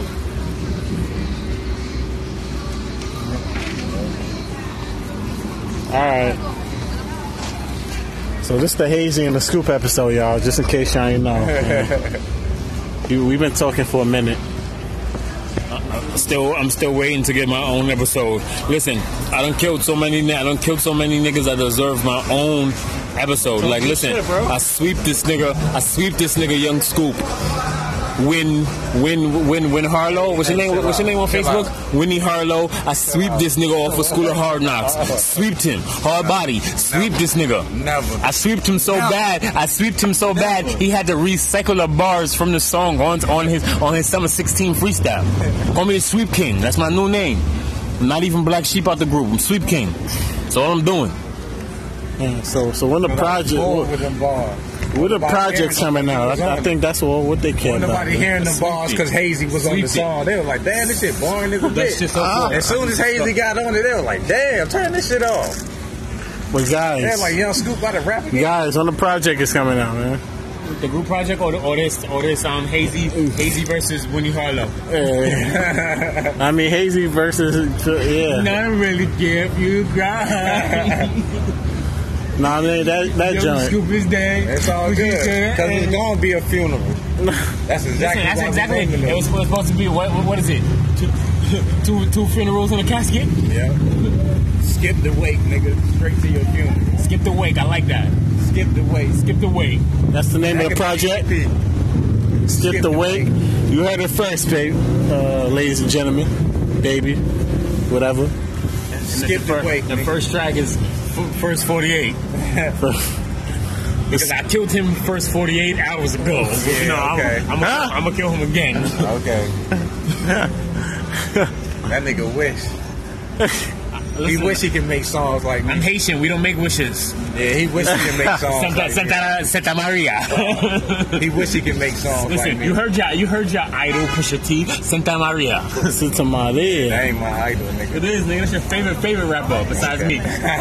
All right. So this is the Hazy and the Scoop episode, y'all. Just in case y'all ain't know. You- We've been talking for a minute. Still, I'm still waiting to get my own episode. Listen, I done killed so many. I done killed so many niggas. I deserve my own episode. Like, listen, shit, bro. I sweep this nigga. I sweep this nigga, Young Scoop. Win, win, win, win Harlow. What's your name? What's your name on Facebook? Winnie Harlow. I sweep this nigga off of School of Hard Knocks. Sweeped him. Hard body. Sweep this nigga. Never. I sweeped him so bad. I sweeped him so bad. He had to recycle the bars from the song on on his on his Summer sixteen freestyle. Call me the Sweep King. That's my new name. I'm not even Black Sheep out the group. I'm Sweep King. That's all I'm doing. Yeah, so, so when the project, Bored when with them bars. the Nobody project's hearing coming them out, was I, I on think that's what, what they care When about. nobody hearing them bars because Hazy was on the Sweet it. song, they were like, damn, this shit boring as a That's bitch. just so Ah. As soon as Hazy got on it, they were like, damn, turn this shit off. But They're guys, like, Young Scoop about to rap again. guys, when the project is coming out, man. The group project or, the, or this or this um Hazy Hazy versus Winnie Harlow. Yeah. I mean, Hazy versus, yeah. Not really give you guys. No, I mean, that, that Young joint. Scoop is dead. It's all What you good. said? Because it's going to be a funeral. That's exactly Listen, that's what exactly. I'm It was, it was supposed to be what? What what is it? Two, two, two funerals and a casket. Yeah. Skip the wake, nigga. Straight to your funeral. Skip the wake. I like that. Skip the wake. Skip the wake. That's the name of the project. Skip the Wake. You heard it first, baby. Uh, ladies and gentlemen. Baby. Whatever. Skip the wake, The nigga. first track is f- first forty-eight. Because I killed him first forty-eight hours ago. But, you Yeah, know, I'm, okay. I'm, gonna- I'm gonna kill him again. Okay. That nigga wish. He Listen, wish he could make songs like I'm me. Haitian. We don't make wishes. Yeah, he wish he could make songs Santa, like Santa, Santa Maria. me. He wish he could make songs Listen, like me. you heard your you heard your idol Pusha T, Santa Maria. Listen to my ear. That ain't my idol, nigga. It is, nigga. That's your favorite favorite rapper besides me.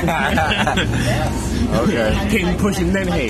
Okay. King pushing then Hayes.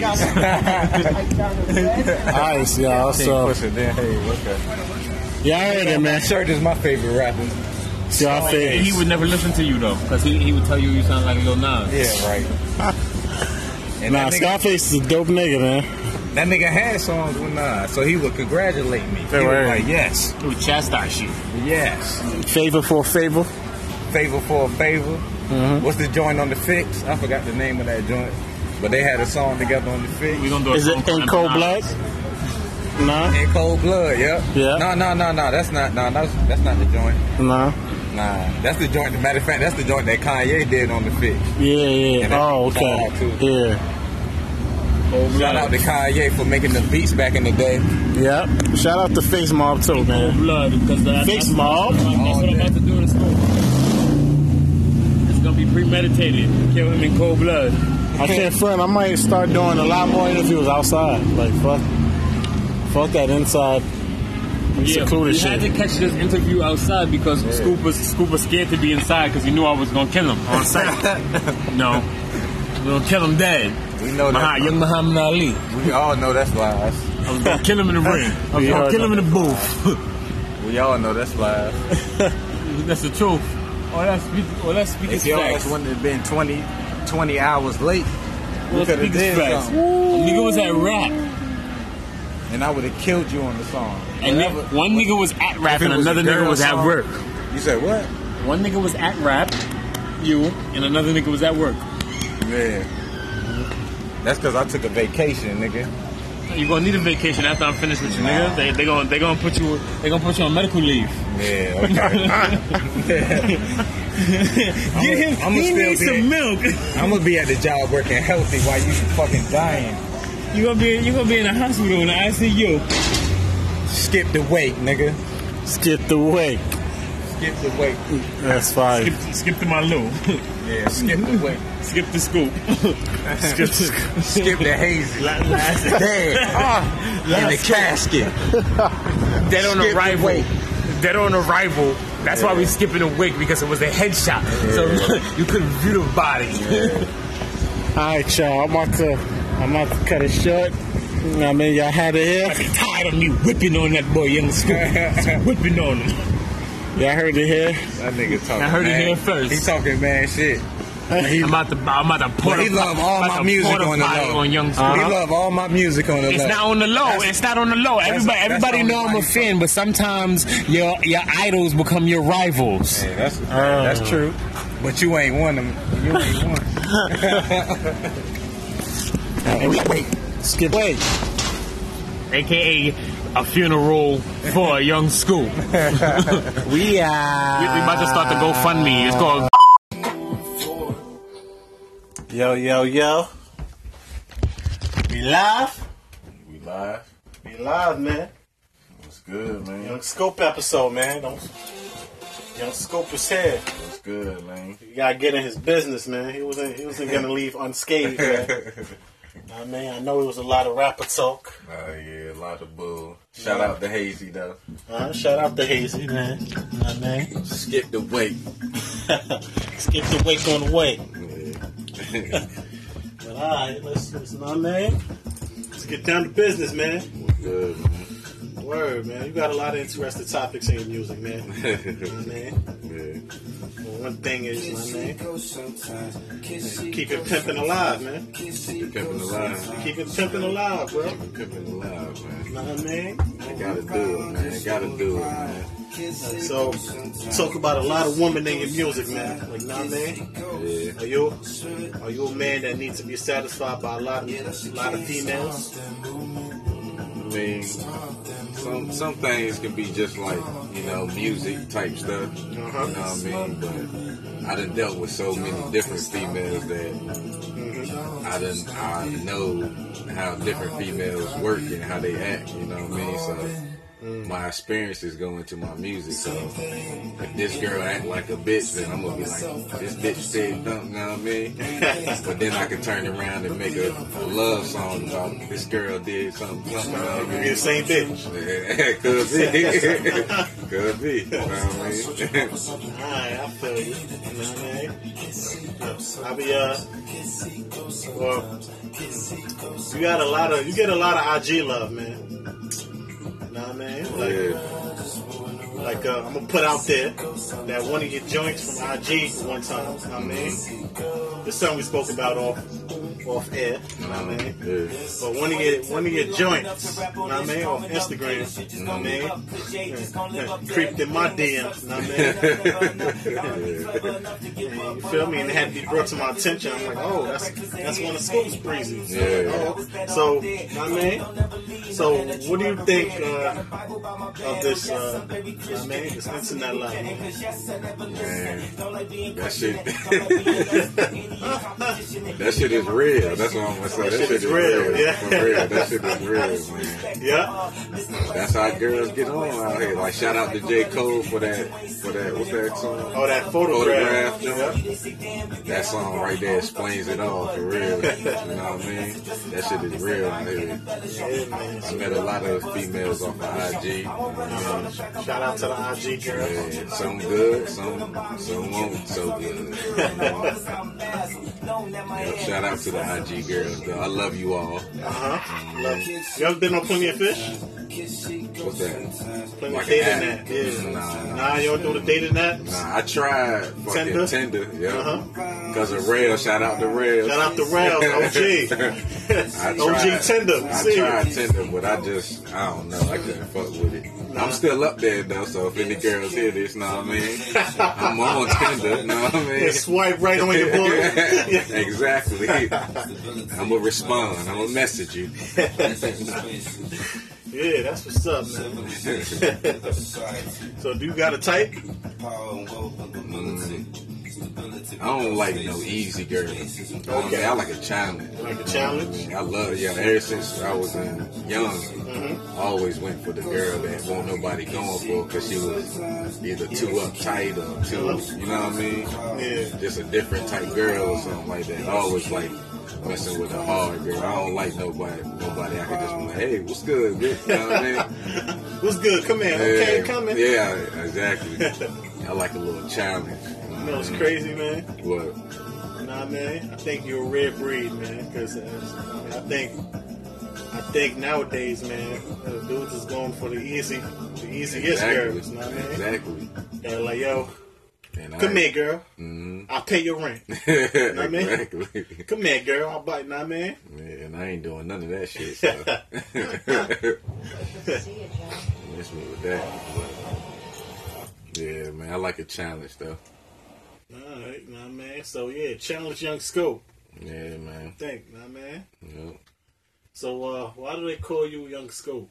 Nice, y'all. So, Push it then. Hey, okay. y'all heard it, man. Shirt is my favorite rapper. It's y'all favorite. He would never listen to you though, because he, he would tell you you sound like Lil Nas. Yeah, right. And Nah, that, nigga, Scarface is a dope nigga, man. that nigga had songs with Nas, so he would congratulate me. He Right. was like, yes, He would chastise you. yes. Favor for a favor. Favor for a favor. What's the joint on the fix? I forgot the name of that joint. But they had a song together on the fix. We gonna do a Is song it for in them cold Nas. blood? Nah, In Cold Blood, yep. Yeah. No, no, no, no. That's not. No, that's that's not the joint. nah. Nah, that's the joint. Matter of fact, that's the joint that Kanye did on the fix. Yeah, yeah. And that- Oh, shout out okay. to- Yeah. Shout out to Kanye for making the beats back in the day. Yep. Shout out to Face Mob too, man. Blood, because that's, Face that's, Mob. that's what I'm about to do in school. It's gonna be premeditated. Kill him in cold blood. I can't front. I might start doing a lot more interviews outside. Like fuck, fuck that inside secluded we shit. had to catch this interview outside because Scoop was Scoop was scared to be inside because he knew I was gonna kill him on site. No, we're gonna kill him dead. We know Mah- that. young Muhammad Ali. We all know that's lies. I was gonna kill him in the ring. I was We gonna heard kill him in the booth. We all know that's lies. That's the truth. Oh, that's speak. Oh, that's speak If his your facts. ass wouldn't have been twenty, twenty hours late, we Well, could have speak his did facts. something. Nigga was at rap, And I would have killed you on the song. and Whatever. nigga, one nigga was at rap, If it and was a another nigga girl was at song- work. You said what? One nigga was at rap, you, and another nigga was at work. Yeah. That's because I took a vacation, nigga. You gonna need a vacation after I'm finished with you, nigga. They they gonna they gonna put you they gonna put you on medical leave. Yeah, okay. Get him. I'ma he still needs be- some milk. I'm gonna be at the job working healthy while you fucking dying. You gonna be you gonna be in the hospital in the I C U. Skip the wait, nigga. Skip the wake. Skip the wait. That's fine. Skip, skip to my loo. Yeah, skip the wait. Skip the scoop. Skip the Skip the hazy. Last, Dead. Ah, in the casket. dead on Skip the arrival. wake. Dead on arrival. That's why we skipping a wake because it was a headshot, so you couldn't view the body. All right, y'all. I'm about to, I'm about to cut it short. I mean, y'all had it here. I be tired of me whipping on that boy, young scoop. Whipping on him. Y'all heard it here. That nigga talking. I heard it man. here first. He talking man shit. I'm about to, I'm about to put he a, love all about my to music put a on the body low. on Young School. He love all my music on the It's low. not on the low. That's- It's not on the low. Everybody, that's everybody the know only I'm a way. fan, but sometimes your your idols become your rivals. Yeah, that's that's true. But you ain't one of them. You ain't one. Wait, skip. Wait. A K A a funeral for a Young School. we, We are. we about to start the GoFundMe. It's called. Yo, yo, yo. We live. We live. We live, man. What's good, man? Young Scope episode, man. Don't, Young Scope is here. What's good, man? You gotta get in his business, man. He wasn't. He wasn't gonna leave unscathed, man. I mean, I know it was a lot of rapper talk. Oh, yeah, a lot of bull. Shout out to Hazy, though. Uh, shout out to Hazy, man. You know what I mean? Skip the wait. Skip the wake on the way. Yeah. But alright, let's, let's know what I mean? Let's get down to business, man. What's good, man? Word, man. You got a lot of interesting topics in your music, man. You know what I mean? Yeah. Well, one thing is, you know what I mean? Keep it pimping alive, man. Keep pimping alive. Keep it pimping alive, bro. Keep pimping alive, man. You know what I mean? I gotta do it, man. Gotta do it, man. So, talk about a lot of women in your music, man. Like, you know what I mean? Yeah. Are you, are you a man that needs to be satisfied by a lot of, a lot of females? I mean, some some things can be just like, you know, music type stuff. Uh-huh. You know what I mean? But I done dealt with so many different females that I done I know how different females work and how they act. You know what I mean? So my experiences go into my music. So if this girl act like a bitch, then I'm gonna be like, this bitch said something. You know what I mean? But then I can turn around and make a, a love song about this girl did something. something you know what I mean? You're the same bitch. Yeah, could be. Could be. You know what I mean? Alright, I feel you. You know what I mean? I be uh well you got a lot of you get a lot of I G love, man. You know what I mean? Like Yeah. like uh, I'm gonna put out there that one of your joints from I G one time, you know what I mean? This something we spoke about off off air, you know what I mean? Yeah. But one of your one of your joints, you know what I mean, off Instagram, you know what I mean? Yeah, creeped in my D Ms, you know what I mean? You feel me? And it had to be brought to my attention. I'm like, oh, that's that's one of Scoop's breezes. Yeah. Oh, so, you know what I mean? So, what do you think uh, of this, uh, you know what I mean? This internet life? Man, that shit. That shit is real. That's what I'm gonna say. That, shit, is real. yeah. For real. That shit is real, man. Yeah? That's how girls get on out here. Like, shout out to J. Cole for that, for that, what's that song? Oh, that photograph. Photograph, that song right there explains it all, for real. You know what I mean? That shit is real out here. Yeah, man. I met a lot of females off of I G. You know, Shout out to the I G girls. yeah, some good, some some won't so good. You know? Yeah, shout out to the I G girls, though. I love you all. Uh-huh. Love you. You ever been on Plenty of Fish? What's that? Plenty Like of dating an that. app? Yeah. Nah. Nah, you don't do the dating that? Nah, I tried fucking Tinder? Tinder, yeah. Uh-huh. Because of Rail, shout out to Rail. Shout out to Rail, O G. I O G tried- Tinder. I See tried it. Tinder, but I just, I don't know, I couldn't fuck with it. I'm still up there though, so if any girls hear this, know what I mean? I'm on Tinder, know what I mean? Yeah, swipe right on your book. Exactly. I'm gonna respond. I'm gonna message you. Yeah, that's what's up, man. So, do you got a type? Mm. I don't like no easy girl. Okay. I like a challenge. Like a challenge? I love it. Yeah, ever since I was in young, I always went for the girl that won't nobody going for because she was either too uptight or too, you know what I mean? Yeah. Just a different type girl or something like that. I always like messing with a hard girl. I don't like nobody. Nobody I can just be like, hey, what's good, bitch? You know what I mean? What's good? Come here. Okay, Yeah, come in. yeah, exactly. I like a little challenge. You know what's crazy, man? What? You know what I mean? I think you're a rare breed, man. Because uh, I think, I think nowadays, man, uh, dudes is going for the easy, the easiest Exactly. girls. You know what I mean? Exactly. They're like, yo, Yeah, And Come I, here, girl. Mm-hmm. I'll pay your rent. You know what I mean? Exactly. Come here, girl. I'll buy. Nah, man. Yeah, and I ain't doing none of that shit. So. Miss me with that. But, yeah, man. I like a challenge though. All right, nah, man. So yeah, challenge Young Scope. Yeah, man. Think, nah, man. Yep. So uh, why do they call you Young Scope?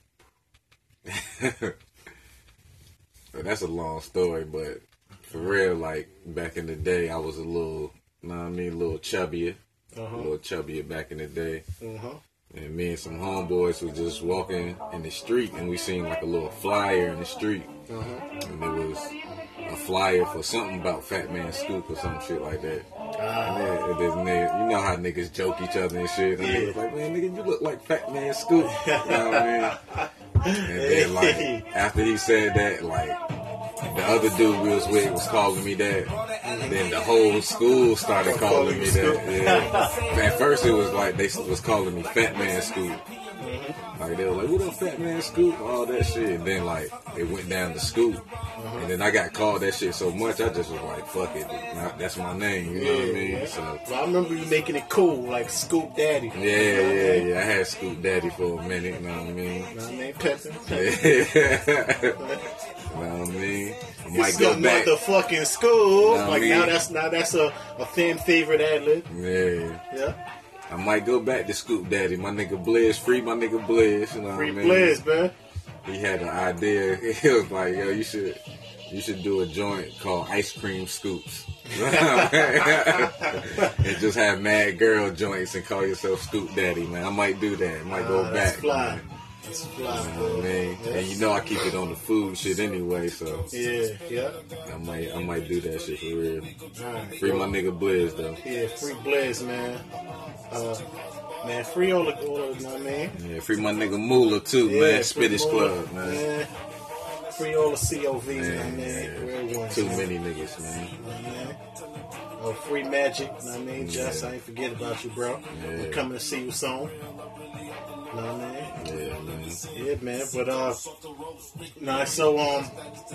That's a long story, but for real, like back in the day, I was a little, you know what I mean, a little chubbier, Uh-huh. a little chubbier back in the day. Uh-huh. And me and some homeboys was just walking in the street, and we seen like a little flyer in the street, Uh-huh. and it was a flyer for something about Fat Man Scoop or some shit like that. Ah. And then, and this nigga, you know how niggas joke each other and shit. And Yeah. they was like, man, nigga, you look like Fat Man Scoop. You know what I mean? And then, like, after he said that, like, the other dude we was with was calling me that. And then the whole school started calling me that. Yeah. At first, it was like they was calling me Fat Man Scoop. Like, they were like, what up, Fat Man Scoop? All that shit. And then, like, it went down to Scoop. And then I got called that shit so much, I just was like, fuck it. That's my name. You know what I mean? So. Well, I remember you making it cool, like Scoop Daddy. Yeah, yeah, yeah. I had Scoop Daddy for a minute, you know what I mean? You know what I mean? Peppin'. Yeah. You know what I mean? I might It's go the back. motherfucking school. Know what Like I now mean? that's now that's a, a fan favorite ad lib. Yeah. Yeah. I might go back to Scoop Daddy. My nigga Blizz, free my nigga Blizz, you know Free what I mean? Blizz, man. He had an idea. He was like, yo, you should you should do a joint called Ice Cream Scoops. And just have mad girl joints and call yourself Scoop Daddy, man. I might do that. I might go Ah, that's back. fly. Man. That's fly, You know what I man. mean? And you know I keep it on the food shit anyway, so Yeah, yeah. I might I might do that shit for real. Alright. Free my nigga Blizz though. Yeah, free Blizz, man. Uh, man, free all the, all the, you know what I mean? Yeah, free my nigga Moolah too, Yeah, man. free Spittish Moolah, Club, man. man. Free all the C O Vs, Man, man. Real yeah. ones, Too man. many niggas, man. You know what I mean? Oh, free Magic, you know what I mean? Just, I ain't forget about you, bro. Yeah. I'm coming to see you soon. You know what I mean? Yeah, man. Yeah, man. But, uh, nah, so, um,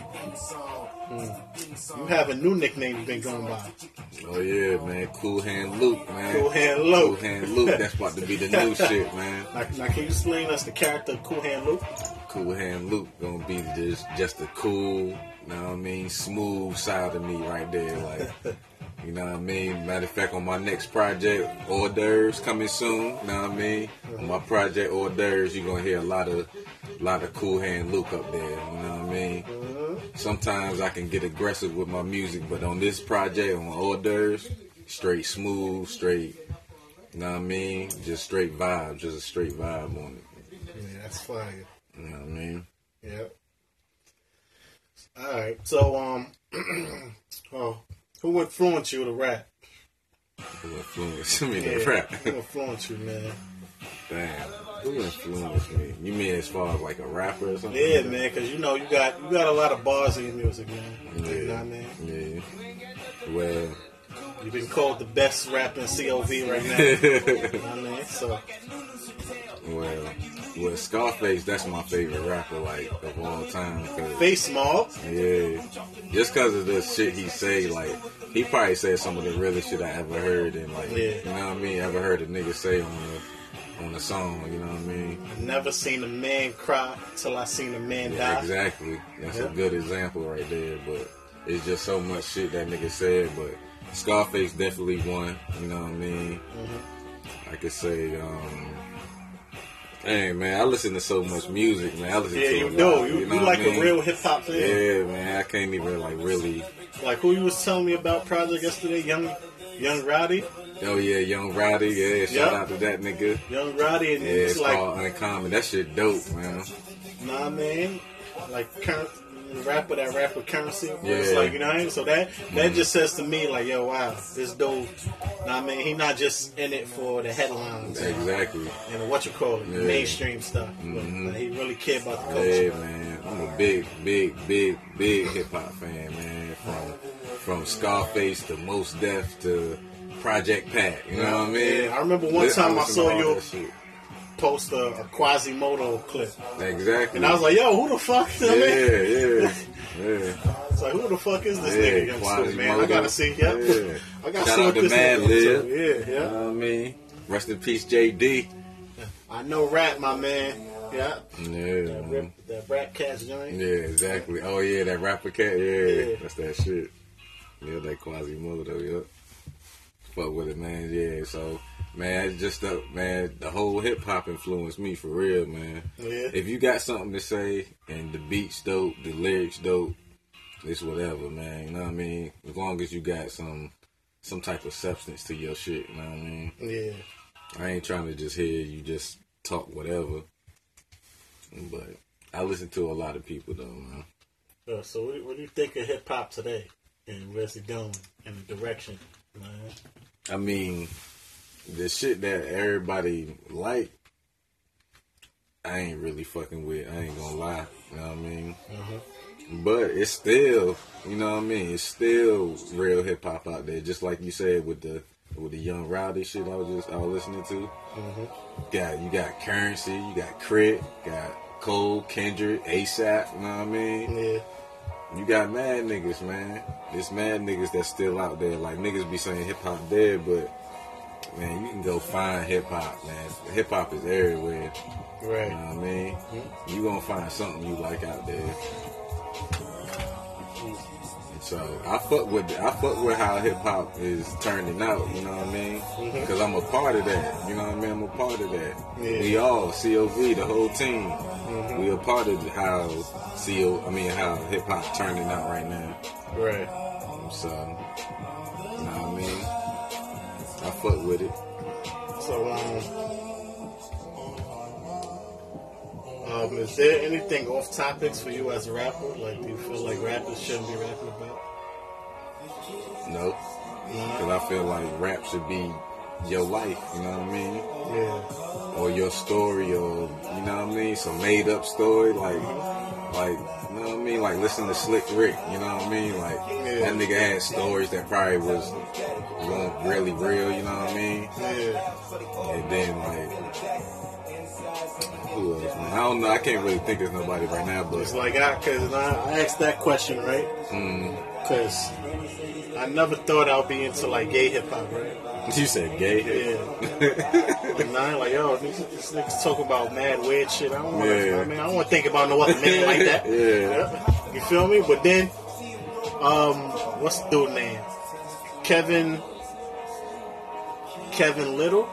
hmm, you have a new nickname you've been going by. Oh yeah, man. Cool Hand Luke, man. Cool Hand Luke. Cool Hand Luke. That's about to be the new shit, man. Now, now, can you explain us the character of Cool Hand Luke? Cool Hand Luke gonna be just just a cool, you know what I mean, smooth side of me right there, like. You know what I mean? Matter of fact, on my next project, Hors d'oeuvres coming soon. You know what I mean? On my project, Hors d'oeuvres, you're gonna hear a lot of, lot of Cool Hand Luke up there. You know what I mean? Sometimes I can get aggressive with my music, but on this project, on Hors d'oeuvres, straight smooth, straight. You know what I mean? Just straight vibe, just a straight vibe on it. Yeah, that's fire. You know what I mean? Yep. All right. So, um, oh, who influenced you to rap? Who influenced me Yeah, to rap? who influenced you, man? Damn. Who influenced me? You mean as far as like a rapper or something? Yeah, man, because you know you got you got a lot of bars in your music, man. You know Yeah. what I mean? Yeah. Well, You've been called the best rapper in C O V right now. You know what I mean? So, well, well, Scarface, that's my favorite rapper, like, of all time. 'cause- Face Mob. yeah. Just because of the shit he say, like, he probably said some of the realest shit I ever heard, and, like, Yeah. you know what I mean? Ever heard a nigga say on the, on the song, you know what I mean? Never seen a man cry till I seen a man Yeah, die. exactly. That's Yeah. a good example right there, but it's just so much shit that nigga said, but Scarface definitely won, you know what I mean? Mm-hmm. I could say, um, hey man, I listen to so much music, man. I listen Yeah, to you a do. lot, You, you, know what like I mean? a real hip hop fan. Yeah, man. I can't even like really. Like who you was telling me about Project yesterday, Young Young Roddy, Oh yeah, Young Roddy. Yeah, shout Yeah. out to that nigga. Young Roddy, and Yeah, it's it's like, called Uncommon. That shit dope, man. nah, man, like current the rapper that rap with Currency. Yeah. It's Yeah. like, you know what I mean? So that that just says to me like, yo, wow, this dude. Nah, I mean, he not just in it for the headlines Exactly. and what you call it, the Yeah. mainstream stuff. Mhm. But like, he really care about the culture. Yeah, man. I'm a big, big, big, big hip hop fan, man. From from Scarface to Mos Def to Project Pat. You know what I mean? Yeah, I remember one Listen- time I listen saw to all you that shit. post a, a Quasimodo clip, Exactly. and I was like, yo, who the fuck? You know yeah, what I mean? yeah, yeah. It's like, who the fuck is this Yeah, nigga? Young Stu, man, I gotta see. Yep. Yeah. I gotta Shout see out what to this Mad nigga Lib. into. Yeah, yeah. You know what I mean? Rest in peace, J D. I know rap, my man. Yeah. Yeah. That rap, that rap cat's joint. Yeah, exactly. Oh yeah, that rapper cat. Yeah, Yeah. that's that shit. Yeah, that Quasimodo. Yep. Fuck with it, man. Yeah. So, man, it's just the man. The whole hip hop influenced me for real, man. Yeah. If you got something to say and the beats dope, the lyrics dope, it's whatever, man. You know what I mean? As long as you got some some type of substance to your shit. You know what I mean? Yeah. I ain't trying to just hear you just talk whatever. But I listen to a lot of people though, man. Uh, so what, what do you think of hip hop today, and where's it going in the direction, man? I mean, the shit that everybody like, I ain't really fucking with. I ain't gonna lie. You know what I mean? Mm-hmm. But it's still, you know what I mean? It's still real hip hop out there, just like you said with the with the Young Rowdy shit I was just I was listening to. Mm-hmm. Got you got Currency, you got Crit, got Cole, Kendrick, ASAP. You know what I mean? Yeah. You got mad niggas, man. There's mad niggas that's still out there. Like, niggas be saying hip hop dead, but man, you can go find hip hop, man. Hip hop is everywhere. Right. You know what I mean? Mm-hmm. You gonna find something you like out there. And so I fuck with I fuck with how hip hop is turning out. You know what I mean? Because I'm a part of that. You know what I mean? I'm a part of that. Yeah. We all C O V, the whole team. Mm-hmm. We a part of how C O. I mean how hip hop turning out right now. Right. So, you know what I mean? I fuck with it. So, um, um, is there anything off topics for you as a rapper? Like, do you feel like rappers shouldn't be rapping about? No. Because I feel like rap should be your life, you know what I mean? Yeah. Or your story, or, you know what I mean? Some made up story, like, like, you know what I mean? Like, listen to Slick Rick, you know what I mean? Like, Yeah. that nigga had stories that probably was weren't really real, you know what I mean? Yeah. And then, like, who else, man? I don't know. I can't really think of nobody right now, but. It's like, I, cause I, I asked that question, right? Mm. Cause I never thought I'd be into like gay hip hop, right? You said gay? Yeah. Like, nah, like, yo, these, these niggas talk about mad weird shit. I don't want to, Yeah. I mean, I don't want to think about no other man like that. Yeah. You feel me? But then, um, what's the dude name? Kevin, Kevin Little?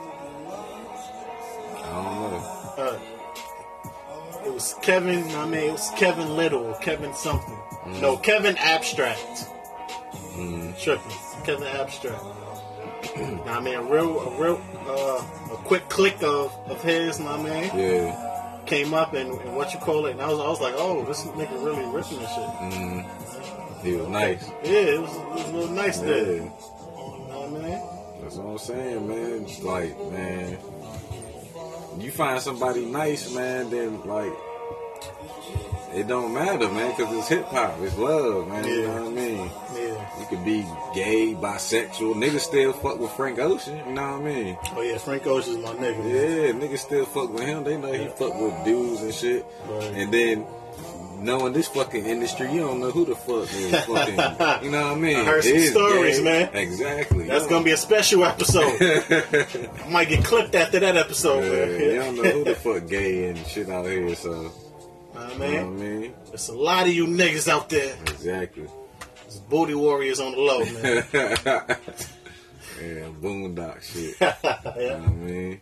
I don't know. Uh, it was Kevin, I mean, it was Kevin Little or Kevin something. Mm. No, Kevin Abstract. Mm. Tripping. Kevin Abstract. Nah, I mean, a real, a real, uh, a quick click of, of his, my man, Yeah. came up and, and what you call it, and I was, I was like, oh, this nigga really ripping this shit. Mm. He was nice. Yeah, it was, it was a little nice Yeah. there. You know what I mean? That's what I'm saying, man. It's like, man, you find somebody nice, man, then, like, it don't matter, man, because it's hip-hop. It's love, man. You know what I mean? Yeah. You could be gay, bisexual. Niggas still fuck with Frank Ocean. You know what I mean? Oh, yeah, Frank Ocean's my nigga. man. Yeah, niggas still fuck with him. They know he fuck with dudes and shit. Right. And then, knowing this fucking industry, you don't know who the fuck is fucking, you know what I mean? I heard some It is stories, gay. man. Exactly. That's You gonna be a special episode. I might get clipped after that episode, Yeah, man. you don't know who the fuck gay and shit out here, so, Nah, you know what I man. mean? There's a lot of you niggas out there. Exactly. There's booty warriors on the low, man. Yeah, boondock shit. Yeah. You know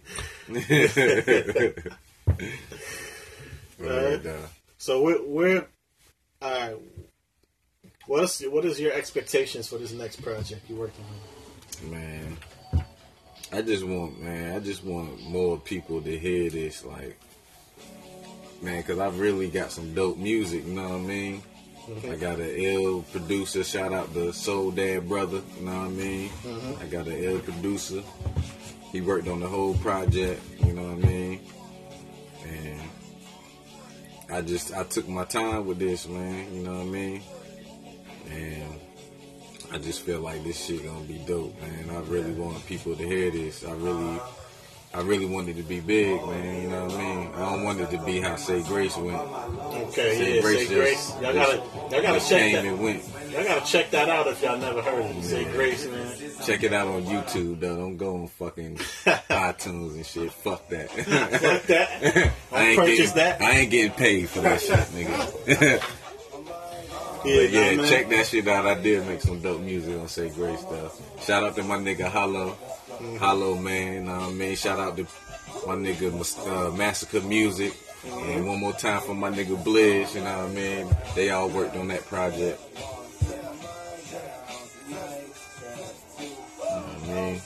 what I mean? Right, uh, So we're, we're all right. What is what is your expectations for this next project you're working on? man, I just want, man, I just want more people to hear this, like, man, because I've really got some dope music, you know what I mean? Mm-hmm. I got an ill producer, shout out to Soul Dad Brother, you know what I mean? Mm-hmm. I got an ill producer. He worked on the whole project, you know what I mean? And I just, I took my time with this, man, you know what I mean? And I just feel like this shit gonna be dope, man. I really want people to hear this. I really, I really wanted to be big, man. You know what I mean? I don't want it to be how Say Grace went. Okay, Say yeah, Grace Say just- Grace. Y'all gotta, y'all gotta just check came that. and went. Y'all gotta check that out if y'all never heard it. Say Grace, man. Check it out on YouTube, though. Don't go on fucking iTunes and shit. Fuck that. Fuck that. I ain't Don't purchase getting, that. I ain't getting paid for that shit, nigga. Yeah, But yeah, nah, man. check that shit out. I did make some dope music on Say Grace stuff. Shout out to my nigga Hollow. Mm-hmm. Hollow, man. You know what I mean? Shout out to my nigga uh, Massacre Music. Mm-hmm. And one more time for my nigga Blizz. You know what I mean? They all worked on that project. You know what I mean?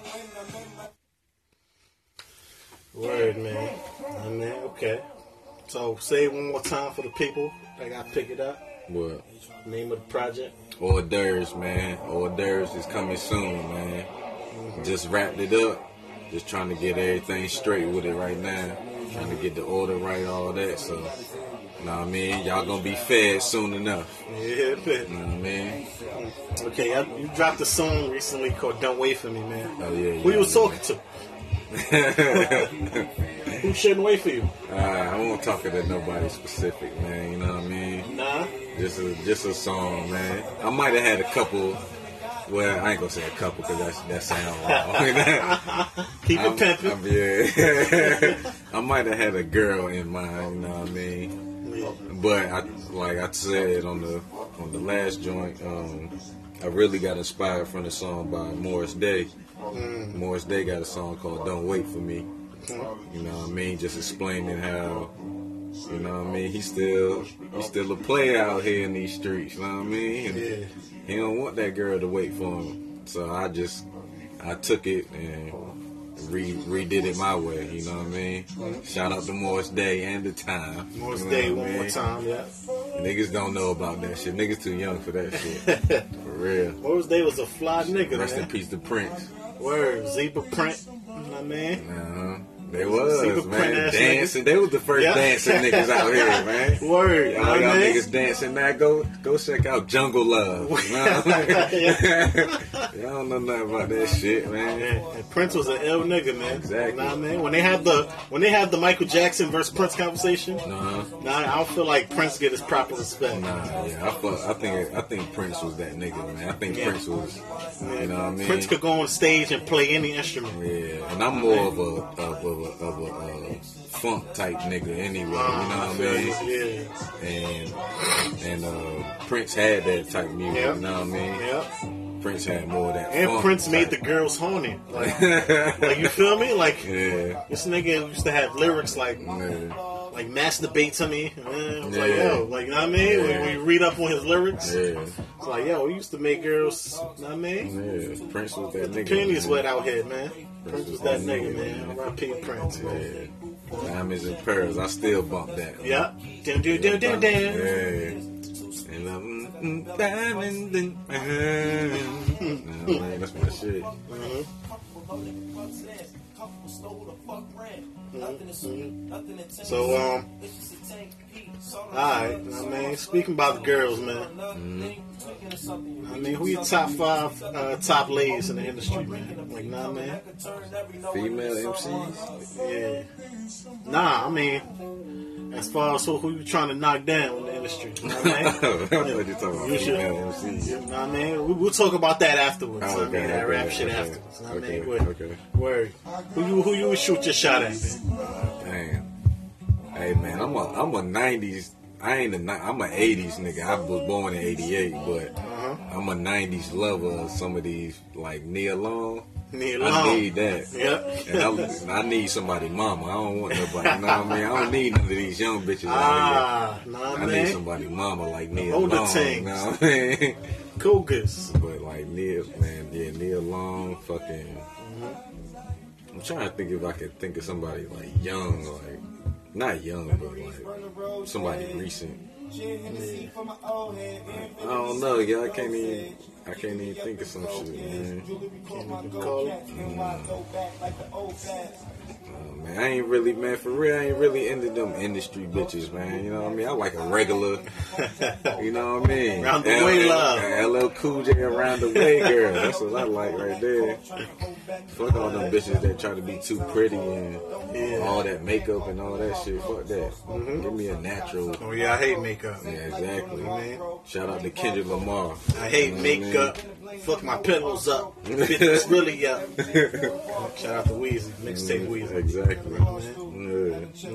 Word, man. I mean, okay. So say it one more time for the people that got to pick it up. What? Name of the project. Hors d'oeuvres, man. Hors d'oeuvres is coming soon, man. Just wrapped it up. Just trying to get everything straight with it right now. Trying to get the order right, all that. So, you know what I mean? Y'all gonna be fed soon enough. Yeah, man. You know what I mean? Okay, I, you dropped a song recently called "Don't Wait for Me," man. Oh, yeah. Who yeah, you was yeah. talking to? Who shouldn't wait for you? Uh, I won't talk to nobody specific, man. You know what I mean? Nah. Just a, just a song, man. I might have had a couple. Well, I ain't gonna say a couple because that that sound wrong. Keep it I'm- pimping. I'm- yeah. I might have had a girl in mind, you know what I mean? But I, like I said on the on the last joint, um, I really got inspired from the song by Morris Day. Mm. Morris Day got a song called "Don't Wait for Me." You know what I mean? Just explaining how, you know what I mean? He's still he's still a player out here in these streets. You know what I mean? And Yeah. he don't want that girl to wait for him. So I just I took it and re redid it my way. You know what I mean? Shout out to Morris Day and the Time. Morris You know Day, what I one more mean? time, yeah. Niggas don't know about that shit. Niggas too young for that shit. For real. Morris Day was a fly nigga, Rest in man. peace to Prince. Word, zebra print, you know what I mean? Uh-huh. They was, Zebra man. print ass Dancing. They was the first Yeah. dancing niggas out here, man. Word, you know Y'all, what y'all I mean? niggas dancing now. Go go check out Jungle Love. You know what I mean? Y'all don't know nothing about that shit, man. And, and Prince was an ill nigga, man. Exactly. You know what I mean? When they have the when they have the Michael Jackson versus Prince conversation, Uh-huh. nah, I don't feel like Prince get his proper respect. Nah, yeah, I, fuck, I think I think Prince was that nigga, man. I think Yeah. Prince was, you know what I mean? Prince could go on stage and play any instrument. Yeah, and I'm more of a of a, of a, uh, funk type nigga anyway. You know what I mean? Yeah. And and uh, Prince had that type of music. Yep. You know what I mean? Yep. Prince had more of that. And funk Prince made the type. girls horny. Like, like you feel me? Like Yeah. this nigga used to have lyrics like Yeah. like masturbate to me. Uh, it's like Yeah. yo, like you know what I mean? Yeah. When we read up on his lyrics, Yeah. it's like yo, we used to make girls. You know what I mean? Yeah. Prince was that nigga. Pennies man. wet out here, man. Prince was that nigga, man. man. R I P Prince, man. Yeah. Diamonds and pearls. I still bump that. Yeah. Dun, dun, dun, dun, dun. Yeah. And I'm mm, diamonds and pearls. Nah, man, that's my shit. So, um, alright, I mean, speaking about the girls, man. Mm-hmm. I mean, who your top five uh, top ladies in the industry, man? Like, nah, man. Female M Cs? Yeah. Nah, I mean, as far as who, who you trying to knock down in the industry, you know what I mean? I thought you were talking about You should- female M Cs. You know what I mean? We, we'll talk about that afterwards. Oh, I mean, okay, that okay, rap shit okay. afterwards. You know what I Okay, mean? Word. okay. Word. Who you, who you would shoot your shot at, man? Damn. Hey man, I'm a I'm a nineties. I ain't a ni- I'm a eighties nigga. I was born in eighty-eight, but Uh-huh. I'm a nineties lover of some of these like Nia Long. Neil I Long. need that. Yep. And I, I need somebody mama. I don't want nobody. You know what I mean? I don't need none of these young bitches out Ah, nah, here. I need man. somebody mama like Nia Older Long. things. You know what I mean? Cougars. But like Nia, man, yeah, Nia Long, fucking. I'm trying to think if I could think of somebody like young, like not young, but like somebody recent. I don't know, y'all. I can't even. I can't even think of some shit, man. Can't even call it. Oh, man, I ain't really, man, for real, I ain't really into them industry bitches, man. You know what I mean? I like a regular, you know what I mean? Round the way love. L L Cool J around the way girl. That's what I like right there. Fuck all them bitches that try to be too pretty and Yeah. all that makeup and all that shit. Fuck that. Mhm. Give me a natural. Oh yeah, I hate makeup. Yeah, exactly. You know what I mean? Shout out to Kendrick Lamar. I hate You know what makeup. Fuck my pillows up. It's really up. Shout out to Weezy. Mixtape Weezy. Exactly. Yeah.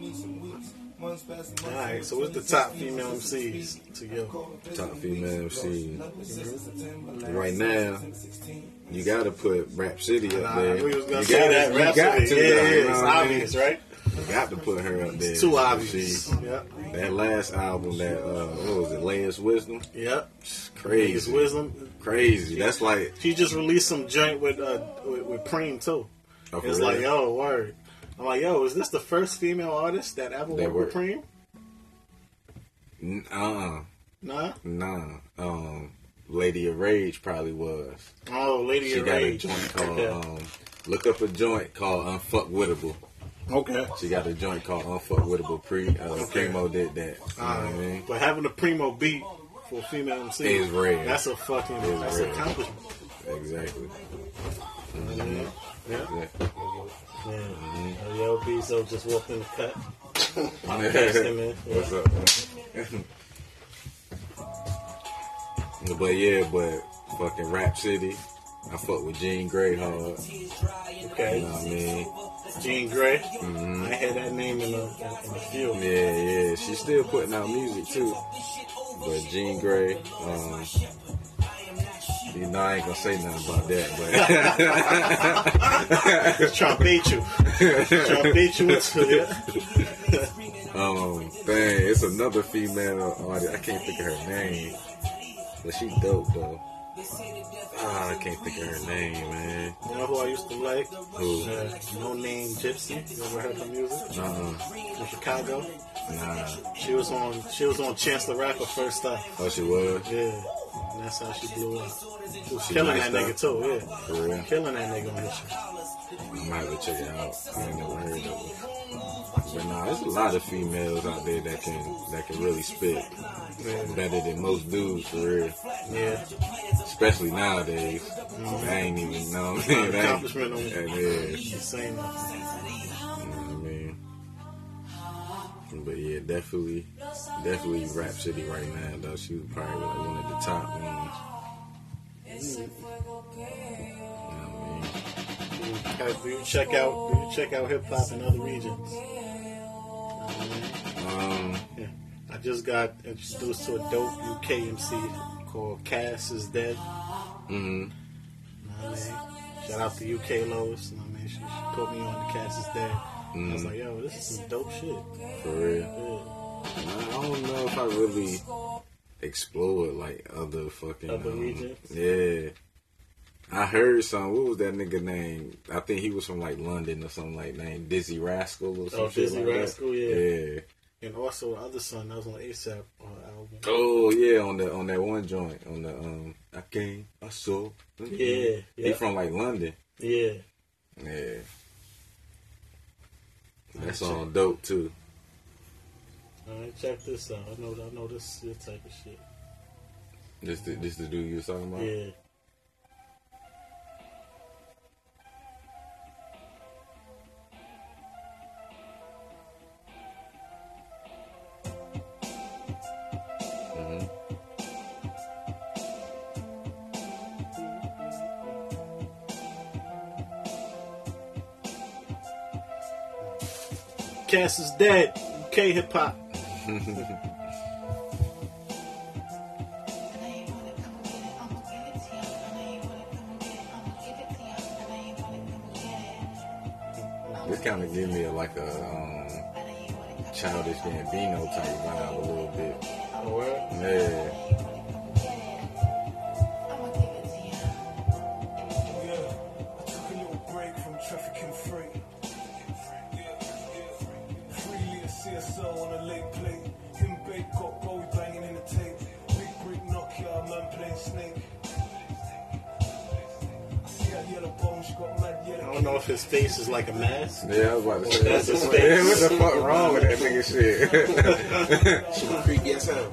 Alright, so what's the top female M Cs to you? Top female M C. Right now, you gotta put Rap City up Nah, there. I knew you was gonna You say gotta- that. you Rap got City. to, Yeah, though, yeah, you know it's what I mean? obvious, right? You got to put her up there. It's too You obvious. see, Yep. That last album, that uh, what was it, Layers Wisdom? Yep. Crazy. Layers Wisdom. Crazy. That's like She just released some joint with uh with, with Preem too. Oh, for It's real? like, yo, word. I'm like, yo, is this the first female artist that ever That worked with work. Preem? N- uh-uh. Nah. Nah. Um, Lady of Rage probably was. Oh, Lady She of got Rage. a joint called Yeah. um, look up a joint called Unfuckwittable. Okay. She got a joint called Unfuckwittable. Pre uh, Okay. Primo did that. You know what I Alright. mean? But having a Primo beat for a female M C Is rare. That's a fucking Is that's an rare. accomplishment. Exactly. Yeah. Yeah. Yeah. Yo, Bezos just walked in the cut. What's up, man? But yeah, but fucking Rap City, I fuck with Jean Grey hard. Okay. You know what I mean? Jean Grey. Mhm. I had that name in the in the field. Yeah, yeah. She's still putting out music too. But Jean Grey, um, you know, I ain't gonna say nothing about that, but Trying to bait you. Trying to bait you into it. um, dang, it's another female artist. I can't think of her name, but she dope though. Ah, I can't think of her name, man. You know who I used to like? Who? Uh, No Name Gypsy. You ever heard her music? Uh-uh. From Chicago. Nah. She was on. She was on Chance the Rapper first up. Oh, she was? Yeah. And that's how she blew up. She was She killing nice that nigga though? too. Yeah. For real? Killing that nigga on this shit. I might have to check it out. I ain't never heard of it. But nah, there's a lot of females out there that can that can really spit better than most dudes for real. Yeah. Especially nowadays. I ain't even know. Not That an ain't- accomplishment on yeah, the yeah. same. You know what I mean? But yeah, definitely, definitely Rap City right now though. She was probably like one of the top ones. You know what Okay, do you check out? Do you check out hip hop in other regions? I mean? Um, Yeah. I just got introduced to a dope U K M C called Cass is Dead. mm-hmm. You know what I mean? Shout out to U K Lois. You know what I mean? She, she put me on the Cass is Dead. I was Mhm. like, yo, this is some dope shit. For real. Yeah. I don't know if I really explored like other fucking Other um, regions? Yeah, I heard some. What was that nigga name? I think he was from like London or something like named Dizzy Rascal or something. Oh, Dizzy like Rascal, that. yeah. Yeah. And also the other son that was on the ASAP uh, album. Oh yeah, on the on that one joint on the um I came I saw. Yeah, He yeah. from like London. Yeah. Yeah. That's all dope too. Alright, check this out. I know I know this is your type of shit. This the this the dude you was talking about? Yeah. Mhm. Cass is Dead. U K hip hop. This kind of give me a, like a um, childish Gambino type vibe a little bit. Oh, word? Yeah. Took a little break from trafficking freight. Freely a C S O on a late plate. Him bait got Bowie banging in the tape. Big brick Nokia, man playing snake. I don't know if his face is like a mask. Yeah, I was about to say. That's his Yeah, face. what the fuck wrong with that nigga shit? She was creepy as hell.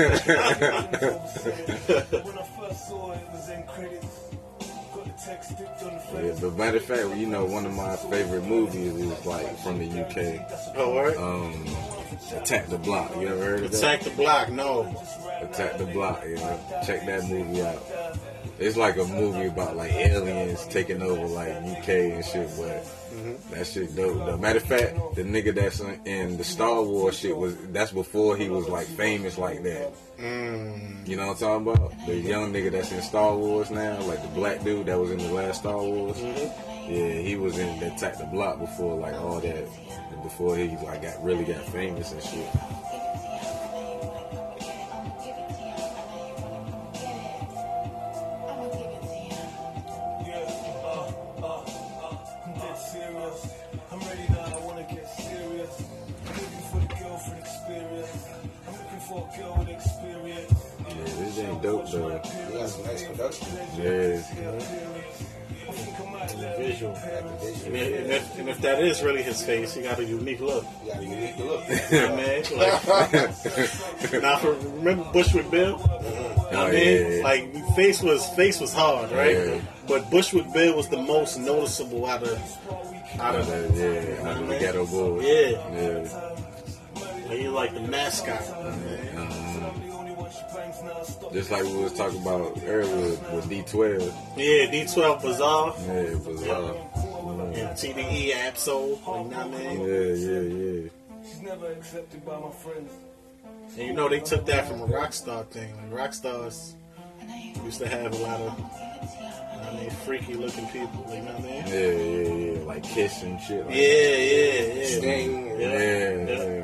Yeah, but matter of fact, you know, one of my favorite movies is like from the U K. Oh, what? Um, Attack the Block. You ever heard of that? Attack the Block, no. Attack the Block. You know, check that movie out. It's like a movie about like aliens taking over like U K and shit, but mm-hmm. that shit dope. Though. Matter of fact, the nigga that's in the Star Wars shit was that's before he was like famous like that. Mm. You know what I'm talking about? The young nigga that's in Star Wars now, like the black dude that was in the last Star Wars. Mm-hmm. Yeah, he was in the Attack the Block before like all that, before he like got really got famous and shit. Dope though. Yeah, some nice production. Yeah. Visual. And if, and, if, and if that is really his face, he got a unique look. He got a unique look. Yeah, man. Like, now, for, remember Bushwick Bill? Oh, I mean, yeah, yeah. like face was face was hard, right? Yeah. But Bushwick Bill was the most noticeable out of out of uh, yeah, out of the Ghetto Boys. Yeah, yeah. Like, he like the mascot. Um, just like we was talking about earlier with D twelve. Yeah, D twelve Bizarre. Yeah, Bizarre. Yeah. And T D E Absol. You know what I mean? Yeah, yeah, yeah. She's never accepted by my friends. And you know they took that from a Rockstar thing. Like Rockstars used to have a lot of, you know, I mean, freaky looking people. You know what I mean? Yeah, yeah, yeah. Like Kiss and shit. Like yeah, yeah, yeah. Sting. Yeah, yeah. yeah. yeah.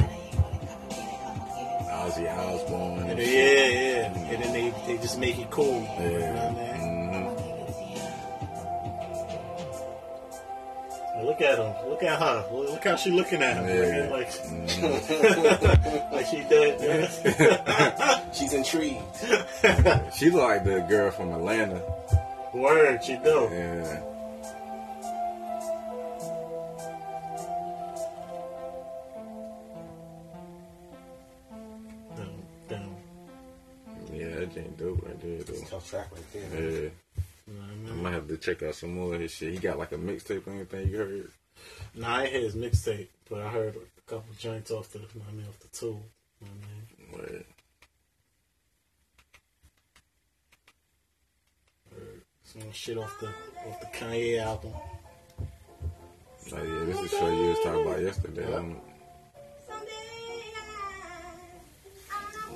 Ozzy Osbourne. And And yeah, shit. yeah. And then they, they just make it cool. Yeah. You know what I mean? Mm-hmm. Look at him. Look at her. Look how she looking at him. Yeah. Like, Mm-hmm. like she dead. Yeah. She's intrigued. She look like the girl from Atlanta. Word, she do. Yeah. Down, down. Yeah, that ain't dope right there, though. Tough track right there. Yeah. You know what I I mean? might have to check out some more of his shit. He got like a mixtape or anything you heard? Nah, I ain't hear his mixtape, but I heard a couple joints off the, you know what I mean, off the tool. You know what I mean? Word. Heard some shit off the off the Kanye album. Oh yeah, this is the show you was talking about yesterday. Yeah. Um, mm,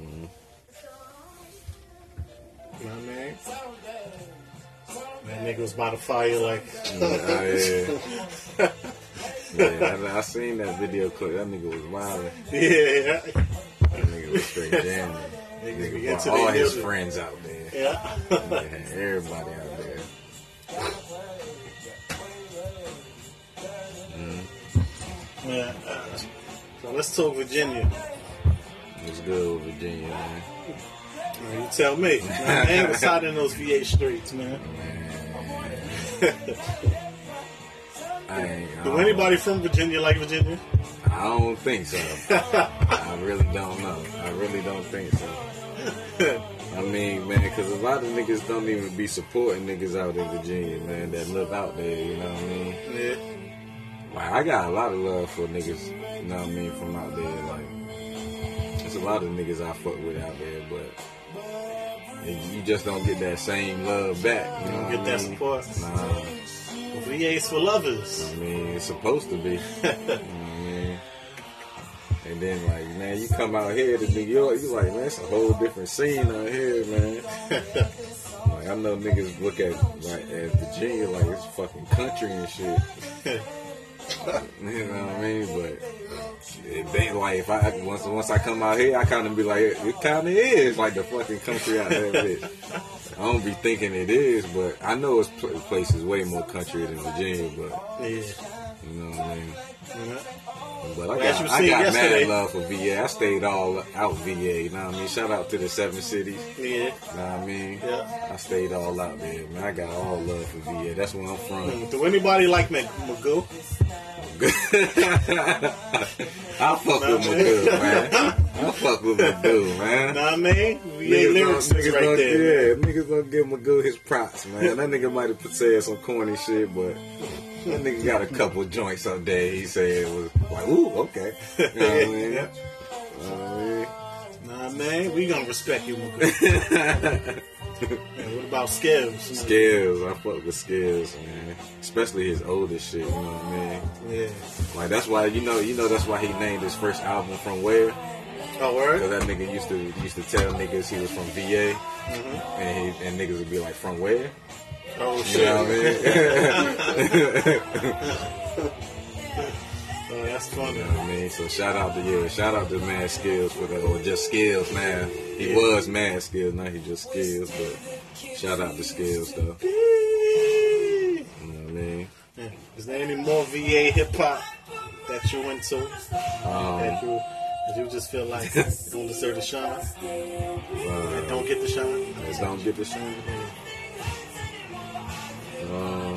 You know what I mean? That nigga was by the fire like. yeah, yeah. Yeah, I, I seen that video clip. That nigga was wild. Yeah. That nigga was straight jamming. Nigga Nigga get brought to all their his music. friends out there. Yeah. They had everybody out there. Yeah. Uh, so let's talk Virginia. What's good with Virginia, man? Man, you tell me. Man, ain't what's hot in those V A streets, man. I ain't, I Do don't- anybody from Virginia like Virginia? I don't think so. I really don't know. I really don't think so. I mean, man, because a lot of niggas don't even be supporting niggas out in Virginia, man, that live out there, you know what I mean? Yeah. Like, I got a lot of love for niggas, you know what I mean, from out there. Like, there's a lot of niggas I fuck with out there, but you just don't get that same love back. You You know don't what get I that mean? support. Nah, V A's for lovers. I mean, it's supposed to be. You know what I mean? And then, like, man, you come out here to New York, you like, man, it's a whole different scene out here, man. Like, I know niggas look at, like, at Virginia like it's fucking country and shit. You know what I mean? But it ain't like, if I, once, once I come out here, I kind of be like, it kind of is like the fucking country out there, bitch. I don't be thinking it is, but I know it's pl- places way more country than Virginia, but Yeah. you know what I mean? Yeah. But I Well, got, as you I seen got yesterday- mad love for V A. I stayed all out V A. You know what I mean? Shout out to the seven cities. Yeah. You know what I mean? Yeah. I stayed all out there, man. I got all love for V A. That's where I'm from. Mm, Do anybody like Mag- Magoo? I fuck with Magoo, man. I fuck with Magoo, man. Know what I mean? We Niggas ain't lyrics gonna, niggas right gonna, there. yeah, niggas gonna give Magoo his props, man. That nigga might have said some corny shit, but that nigga got a couple joints up there. He said it was like, ooh, okay. You know what I mean? Yeah. You know what I mean? Nah, man, we gonna respect you, Magoo. Man, what about Skills? Skills, I fuck with Skills, man. Especially his older shit, you know what I mean? Yeah. Like that's why you know, you know that's why he named his first album From Where. Oh, word? Because that nigga used to used to tell niggas he was from V A, Mm-hmm. and he, and niggas would be like, from where? Oh, You shit. know what I mean? Oh, that's funny. You know what I mean? So shout out to yeah, shout out to Mad Skills for that, or just Skills, man. He Yeah. was Mad Skills, now he just Skills, but shout out to Skills though. Yeah. You know what I mean? Is there any more V A hip hop that you into? Um, that you that you just feel like don't deserve the shine? That don't get the shine? That don't get the shine. Um,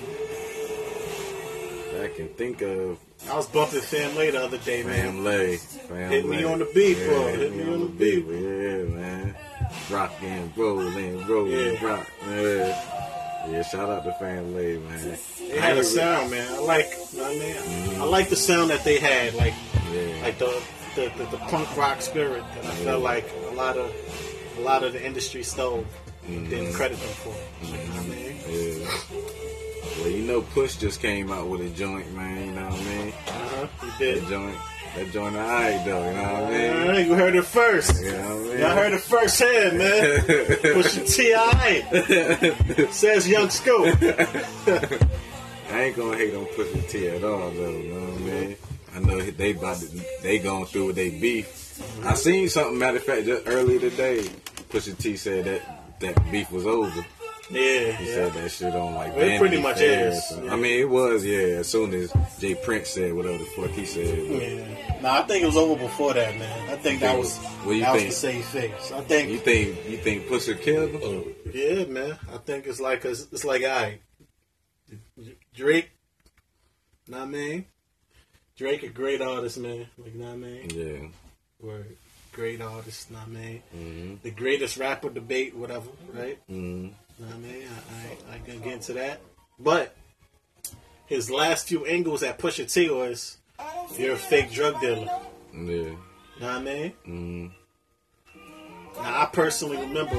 I can think of I was bumping Family the other day, man. Family. Family. Hit me on the beat, yeah, bro. Hit me on the beat. Yeah, man. Rockin', rollin', rollin', Yeah. rock. Yeah. Yeah, shout out to Family, man. They had a sound, man. I like, you know what I mean? Mm-hmm. I like the sound that they had, like, Yeah. like the the, the the punk rock spirit that I felt like a lot of a lot of the industry stole and didn't credit them for. You know what I mean? Yeah. Well, you know, Push just came out with a joint, man. You know what I mean? Uh huh. He did. That joint, that joint, alright though. You know what I mean? Alright, you heard it first. You know what I mean? Y'all heard it first hand, man. Pusha T, alright. Says Young Scoop. I ain't gonna hate on Pusha T at all, though. You know what I mean? I know they about to, they going through with they beef. I seen something. Matter of fact, just earlier today, Pusha T said that that beef was over. Yeah, He yeah. said that shit on like Well, it pretty Vanity much Fair is, or something. yeah. I mean, it was, yeah. As soon as Jay Prince said whatever the fuck he said. But Yeah. No, I think it was over before that, man. I think that was What do you that was think? the same face. I think You think you think Pusha killed him? Yeah, man. I think it's like a, it's like I Drake. Know what I mean? Drake a great artist, man. Like, know what I mean? Yeah. Word. Great artist, know what I mean? Mm-hmm. The greatest rapper debate, whatever, right? Mm-hmm. Know what I mean? I, I, I ain't gonna get into that. But his last few angles at Pusha T was, you're a fake drug dealer. Yeah. Know what I mean? Mm-hmm. Now, I personally remember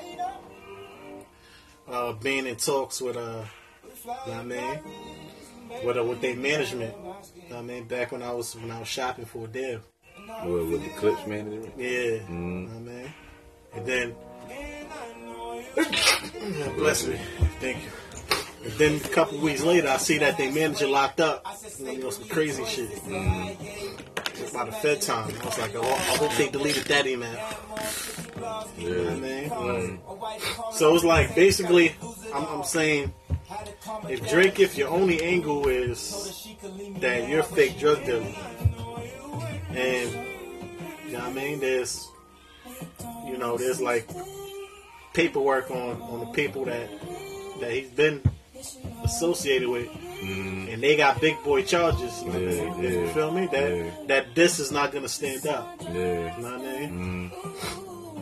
uh, being in talks with, uh, know what I mean? With, uh, with their management. Know what I mean? Back when I was when I was shopping for a deal. What, with the Clips management? Yeah. Mhm. Know what I mean? And then bless me. Thank you. And then a couple weeks later, I see that their manager locked up. You know, some crazy shit. It's by the Fed time. I was like, oh, I hope they deleted that email. You know what I mean? Mm-hmm. So it's like, basically, I'm, I'm saying, if Drake, if your only angle is that you're a fake drug dealer, and, you know what I mean, there's, you know, there's like paperwork on, on the people that that he's been associated with, Mm-hmm. and they got big boy charges. You, know what I Yeah, mean? You yeah, feel me? That yeah. that this is not gonna stand up. Yeah. You know what I mean? Mm-hmm.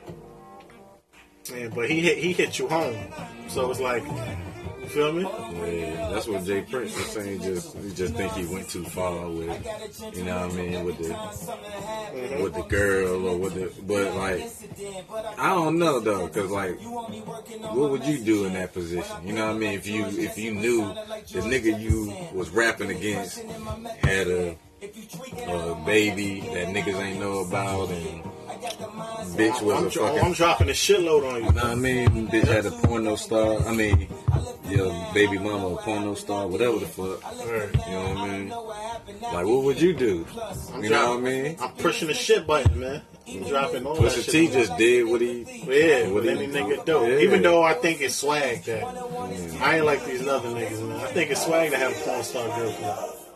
Yeah, but he hit he hit you home, so it's like, you feel me? Yeah, that's what Jay Prince was saying. Just, he just think he went too far with, you know what I mean, with the, with the girl or with the. But like, I don't know though, cause like, what would you do in that position? You know what I mean? If you, if you knew the nigga you was rapping against had a, a baby that niggas ain't know about, and bitch was I'm, a dro- fucking. I'm dropping a shitload on you. You know what I mean? Bitch had a porno star. I mean, your baby mama a porno star, whatever the fuck. Word. You know what I mean? Like, what would you do? You know what I mean? I'm pushing the shit button, man. I'm dropping all that Pusha shit. T just did what he. Yeah, what what he- any nigga do. Yeah. Even though I think it's swag that I ain't like these other niggas, man. I think it's swag to have a porn star girlfriend.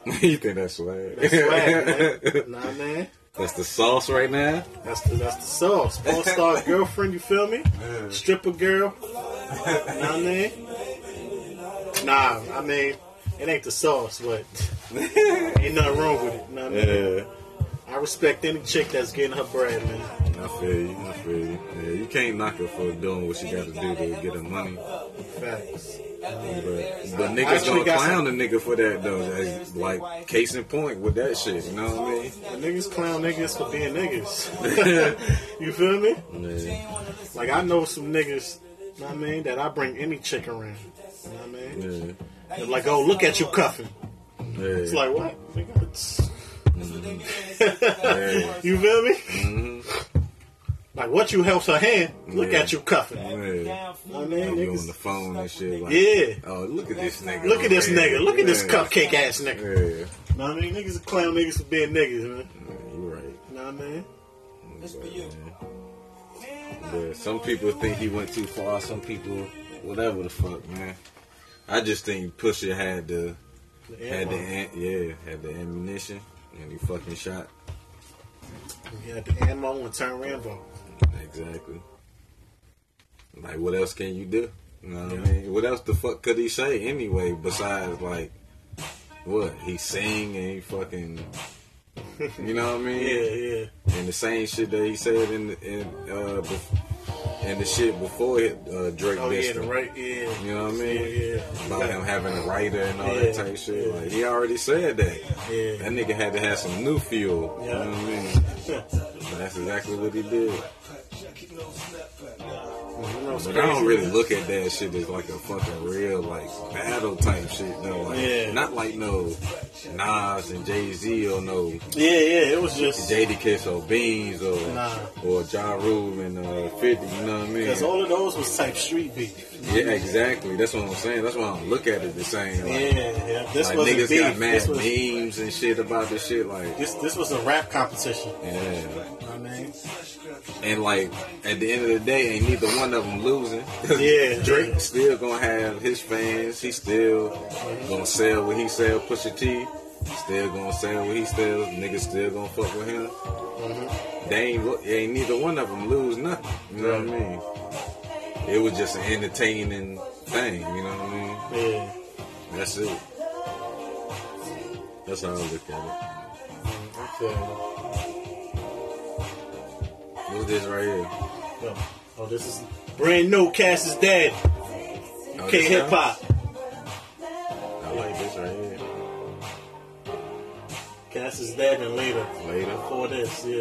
You think that's swag? That's swag, man. Nah, man. That's the sauce right now. That's the that's the sauce. All star girlfriend, you feel me? Yeah. Stripper girl. Know what I mean? Nah, I mean, it ain't the sauce, but ain't nothing wrong with it. Know what I mean? Yeah. I respect any chick that's getting her bread, man. I feel you. I feel you. Yeah, you can't knock her for doing what she got to do to get her money. Facts. But, but niggas gonna clown the nigga for that though. That's like case in point with that shit. You know what I mean? The niggas clown niggas for being niggas. You feel me? Yeah. Like I know some niggas, you know what I mean, that I bring any chick around. You know what I mean? Yeah. They're like, oh, look at you cuffing. Yeah. It's like, what? Nigga, it's... Mm-hmm. Yeah. You feel me? Mm-hmm. Like what you helps her hand, look Yeah. at you cuffing. Yeah. I mean, You niggas, on the phone and shit. Like, yeah. Oh, look at this nigga. Look at this Yeah. nigga. Look at this Yeah. cupcake ass nigga. Yeah. Know what I mean? Niggas are clown niggas for being niggas, man. Yeah, you right. Know what I mean? But, yeah. But some people think he went too far. Some people, whatever the fuck, man. I just think Pusha had the, The had the, ammo. am- yeah, had the ammunition, and he fucking shot. He had the ammo and turn Rambo. Exactly. Like, what else can you do? You know what I mean? What else the fuck could he say anyway? Besides, like, what? He sing and he fucking, you know what I mean? Yeah, yeah. And the same shit that he said in the, in uh bef- in the shit before it, uh, Drake. Oh, yeah, dissed the him. right, yeah. You know what I mean? Yeah, yeah. About him having a writer and all Yeah, that type shit. yeah. Like, he already said that. Yeah. That nigga had to have some new fuel. Yeah. You know what I mean? But that's exactly what he did. But I don't really look at that shit as like a fucking real like battle type shit though. Like, Yeah. not like no Nas and Jay Z or no Yeah, yeah, it was just Jadakiss or Beans or Nah. or Ja Rule and uh, fifty. You know what I mean? because all of those was type street beef. Yeah, exactly. That's what I'm saying. That's why I don't look at it the same. Like, Yeah, yeah. This like was niggas beef. got mad This was, memes and shit about this shit. Like, this this was a rap competition. yeah. You know what I mean? And like at the end of the day, ain't neither one of them losing. Yeah, Drake yeah. still gonna have his fans. He still gonna sell what he sell. Pusha T still gonna sell what he sells. Niggas still gonna fuck with him. Mm-hmm. They ain't lo- ain't neither one of them lose nothing. You know what I mean? It was just an entertaining thing. You know what I mean? Yeah. That's it. That's how I look at it. Okay. What's this right here? Oh, oh, this is brand new. Cass is dead. Oh, Okay, this hip guy? hop. I like this right here. Cass is dead and later. Later. Before this, yeah.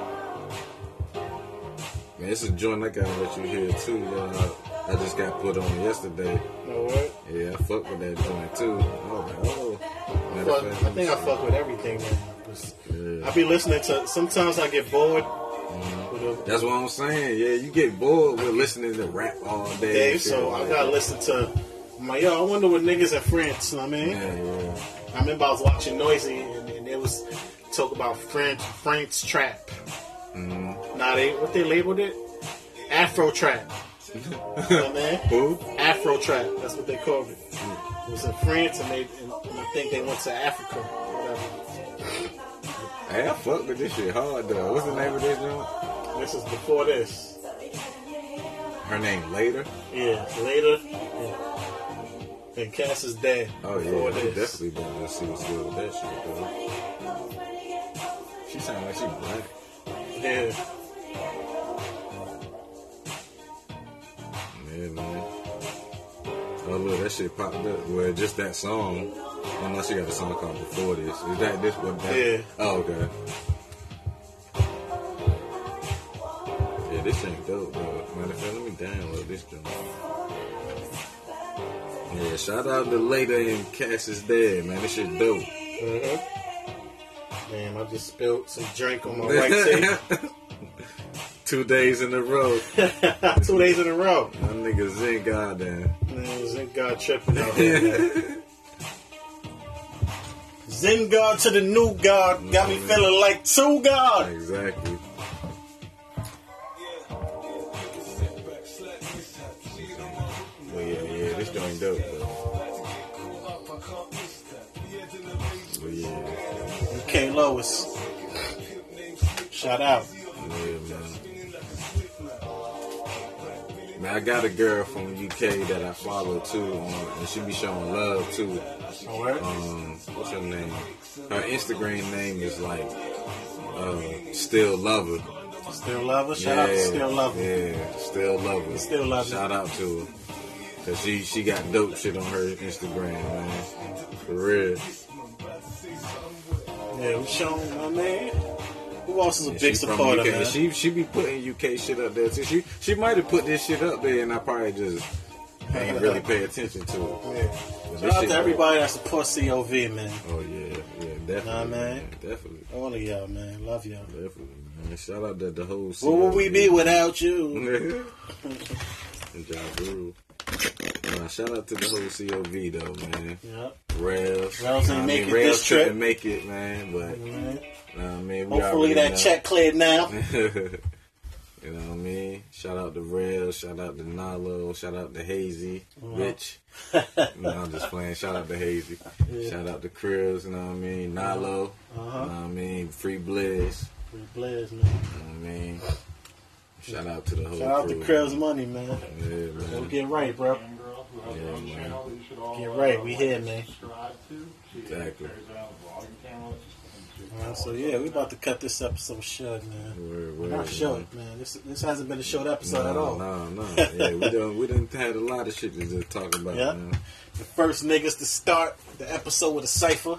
Man, it's a joint I gotta let you hear too. Uh, I just got put on yesterday. No what? Yeah, I fuck with that joint too. Oh, like, oh. I, Matter fuck, of fact, I think I fuck with everything, man. 'Cause Yeah. I be listening to. Sometimes I get bored. With a, That's what I'm saying. Yeah, you get bored with listening to rap all day. day, and shit so like I gotta that. listen to. I'm like, yo, I wonder what niggas in France. You know what I mean? Yeah, yeah. I remember I was watching Noisy, and, and it was talk about French France trap. Mm-hmm. Nah, they what they labeled it? Afro trap. You know what I mean? Who? Afro trap. That's what they called it. It was in France, and they and, and I think they went to Africa. Whatever. Hey, I fuck with this shit hard though. What's the name of this joint? This is before this. Her name Later. Yeah, later. Yeah. And Cass is dead. Oh yeah, before she this. definitely better to see what's good with that shit though. She sound like she black. Yeah. Yeah, man. Oh look, that shit popped up. Well, just that song. Unless she got a song called Before This. Is that this what that? Yeah. Oh, okay. Yeah, this ain't dope though. Matter of fact, let me download this joint. Yeah, shout out to Later and Cass is Dead, man. This shit dope. Mm-hmm. Damn, I just spilled some drink on my right tee. Two days in a row. Two days in a row. My nigga Zen goddamn. Man, Zen God tripping out here, man. Zen God to the new God. Got me feeling like two God. Exactly. Well, yeah, yeah, this joint dope though. Well, yeah, U K Lois. Shout out. Yeah, man. Man, I got a girl from U K that I follow too, um, and she be showing love too. Alright. Um, what's her name? Her Instagram name is like uh, Still Lover. Still Lover? Shout out to Still Lover. Yeah, Still Lover. Still Lover. Shout out to her. Cause she, she got dope shit on her Instagram, man. For real. Yeah, we showing my man. Who else is a Yeah, big she from supporter, U K. man? She she be putting U K shit up there too. She she might have put this shit up there, and I probably just ain't really pay attention to it. Yeah. But Shout this out shit to everybody that supports C O V, man. Oh yeah, yeah, definitely, Nah, man. definitely, All of y'all, man. Love y'all. definitely. Man. Shout out to the whole. Where would we be without you? Ja Rule. Nah, shout out to the whole C O V though, man. Yep. Rails. Rails ain't I make mean, it Rails this trip. couldn't make it, man. But Man. nah, I mean, we Hopefully already that know. check cleared now. You know what I mean? Shout out to Rails, shout out to Nalo, shout out to Hazy, Rich. No, I'm just playing. Shout out to Hazy. Yeah. Shout out to Krills, you know what I mean? Nalo, Uh-huh. you know what I mean? Free Blizz, Free Blizz, man. you know what I mean? Shout out to the whole Shout out to crew, Krell's man. money, man. Yeah, Go man. get right, bro. Yeah, man. Get right. We here, man. Exactly. Uh, so yeah, we about to cut this episode short, man. Word, word, Not short, man. This this hasn't been a short episode No, at all. no, no. Yeah, we done we done had a lot of shit to just talk about, Yeah. man. The first niggas to start the episode with a cipher.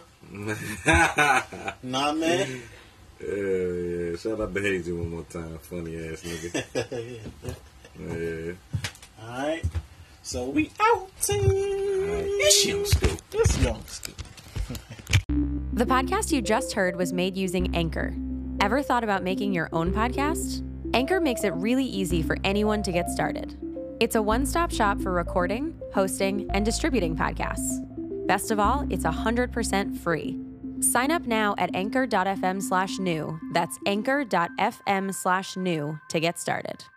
Nah, man. Yeah, yeah. Shout out to Hazy one more time. Funny ass nigga. Yeah. All right. So we out. This young scoop. This young scoop. The podcast you just heard was made using Anchor. Ever thought about making your own podcast? Anchor makes it really easy for anyone to get started. It's a one-stop shop for recording, hosting, and distributing podcasts. Best of all, it's one hundred percent free. Sign up now at anchor.fm slash new. That's anchor.fm slash new to get started.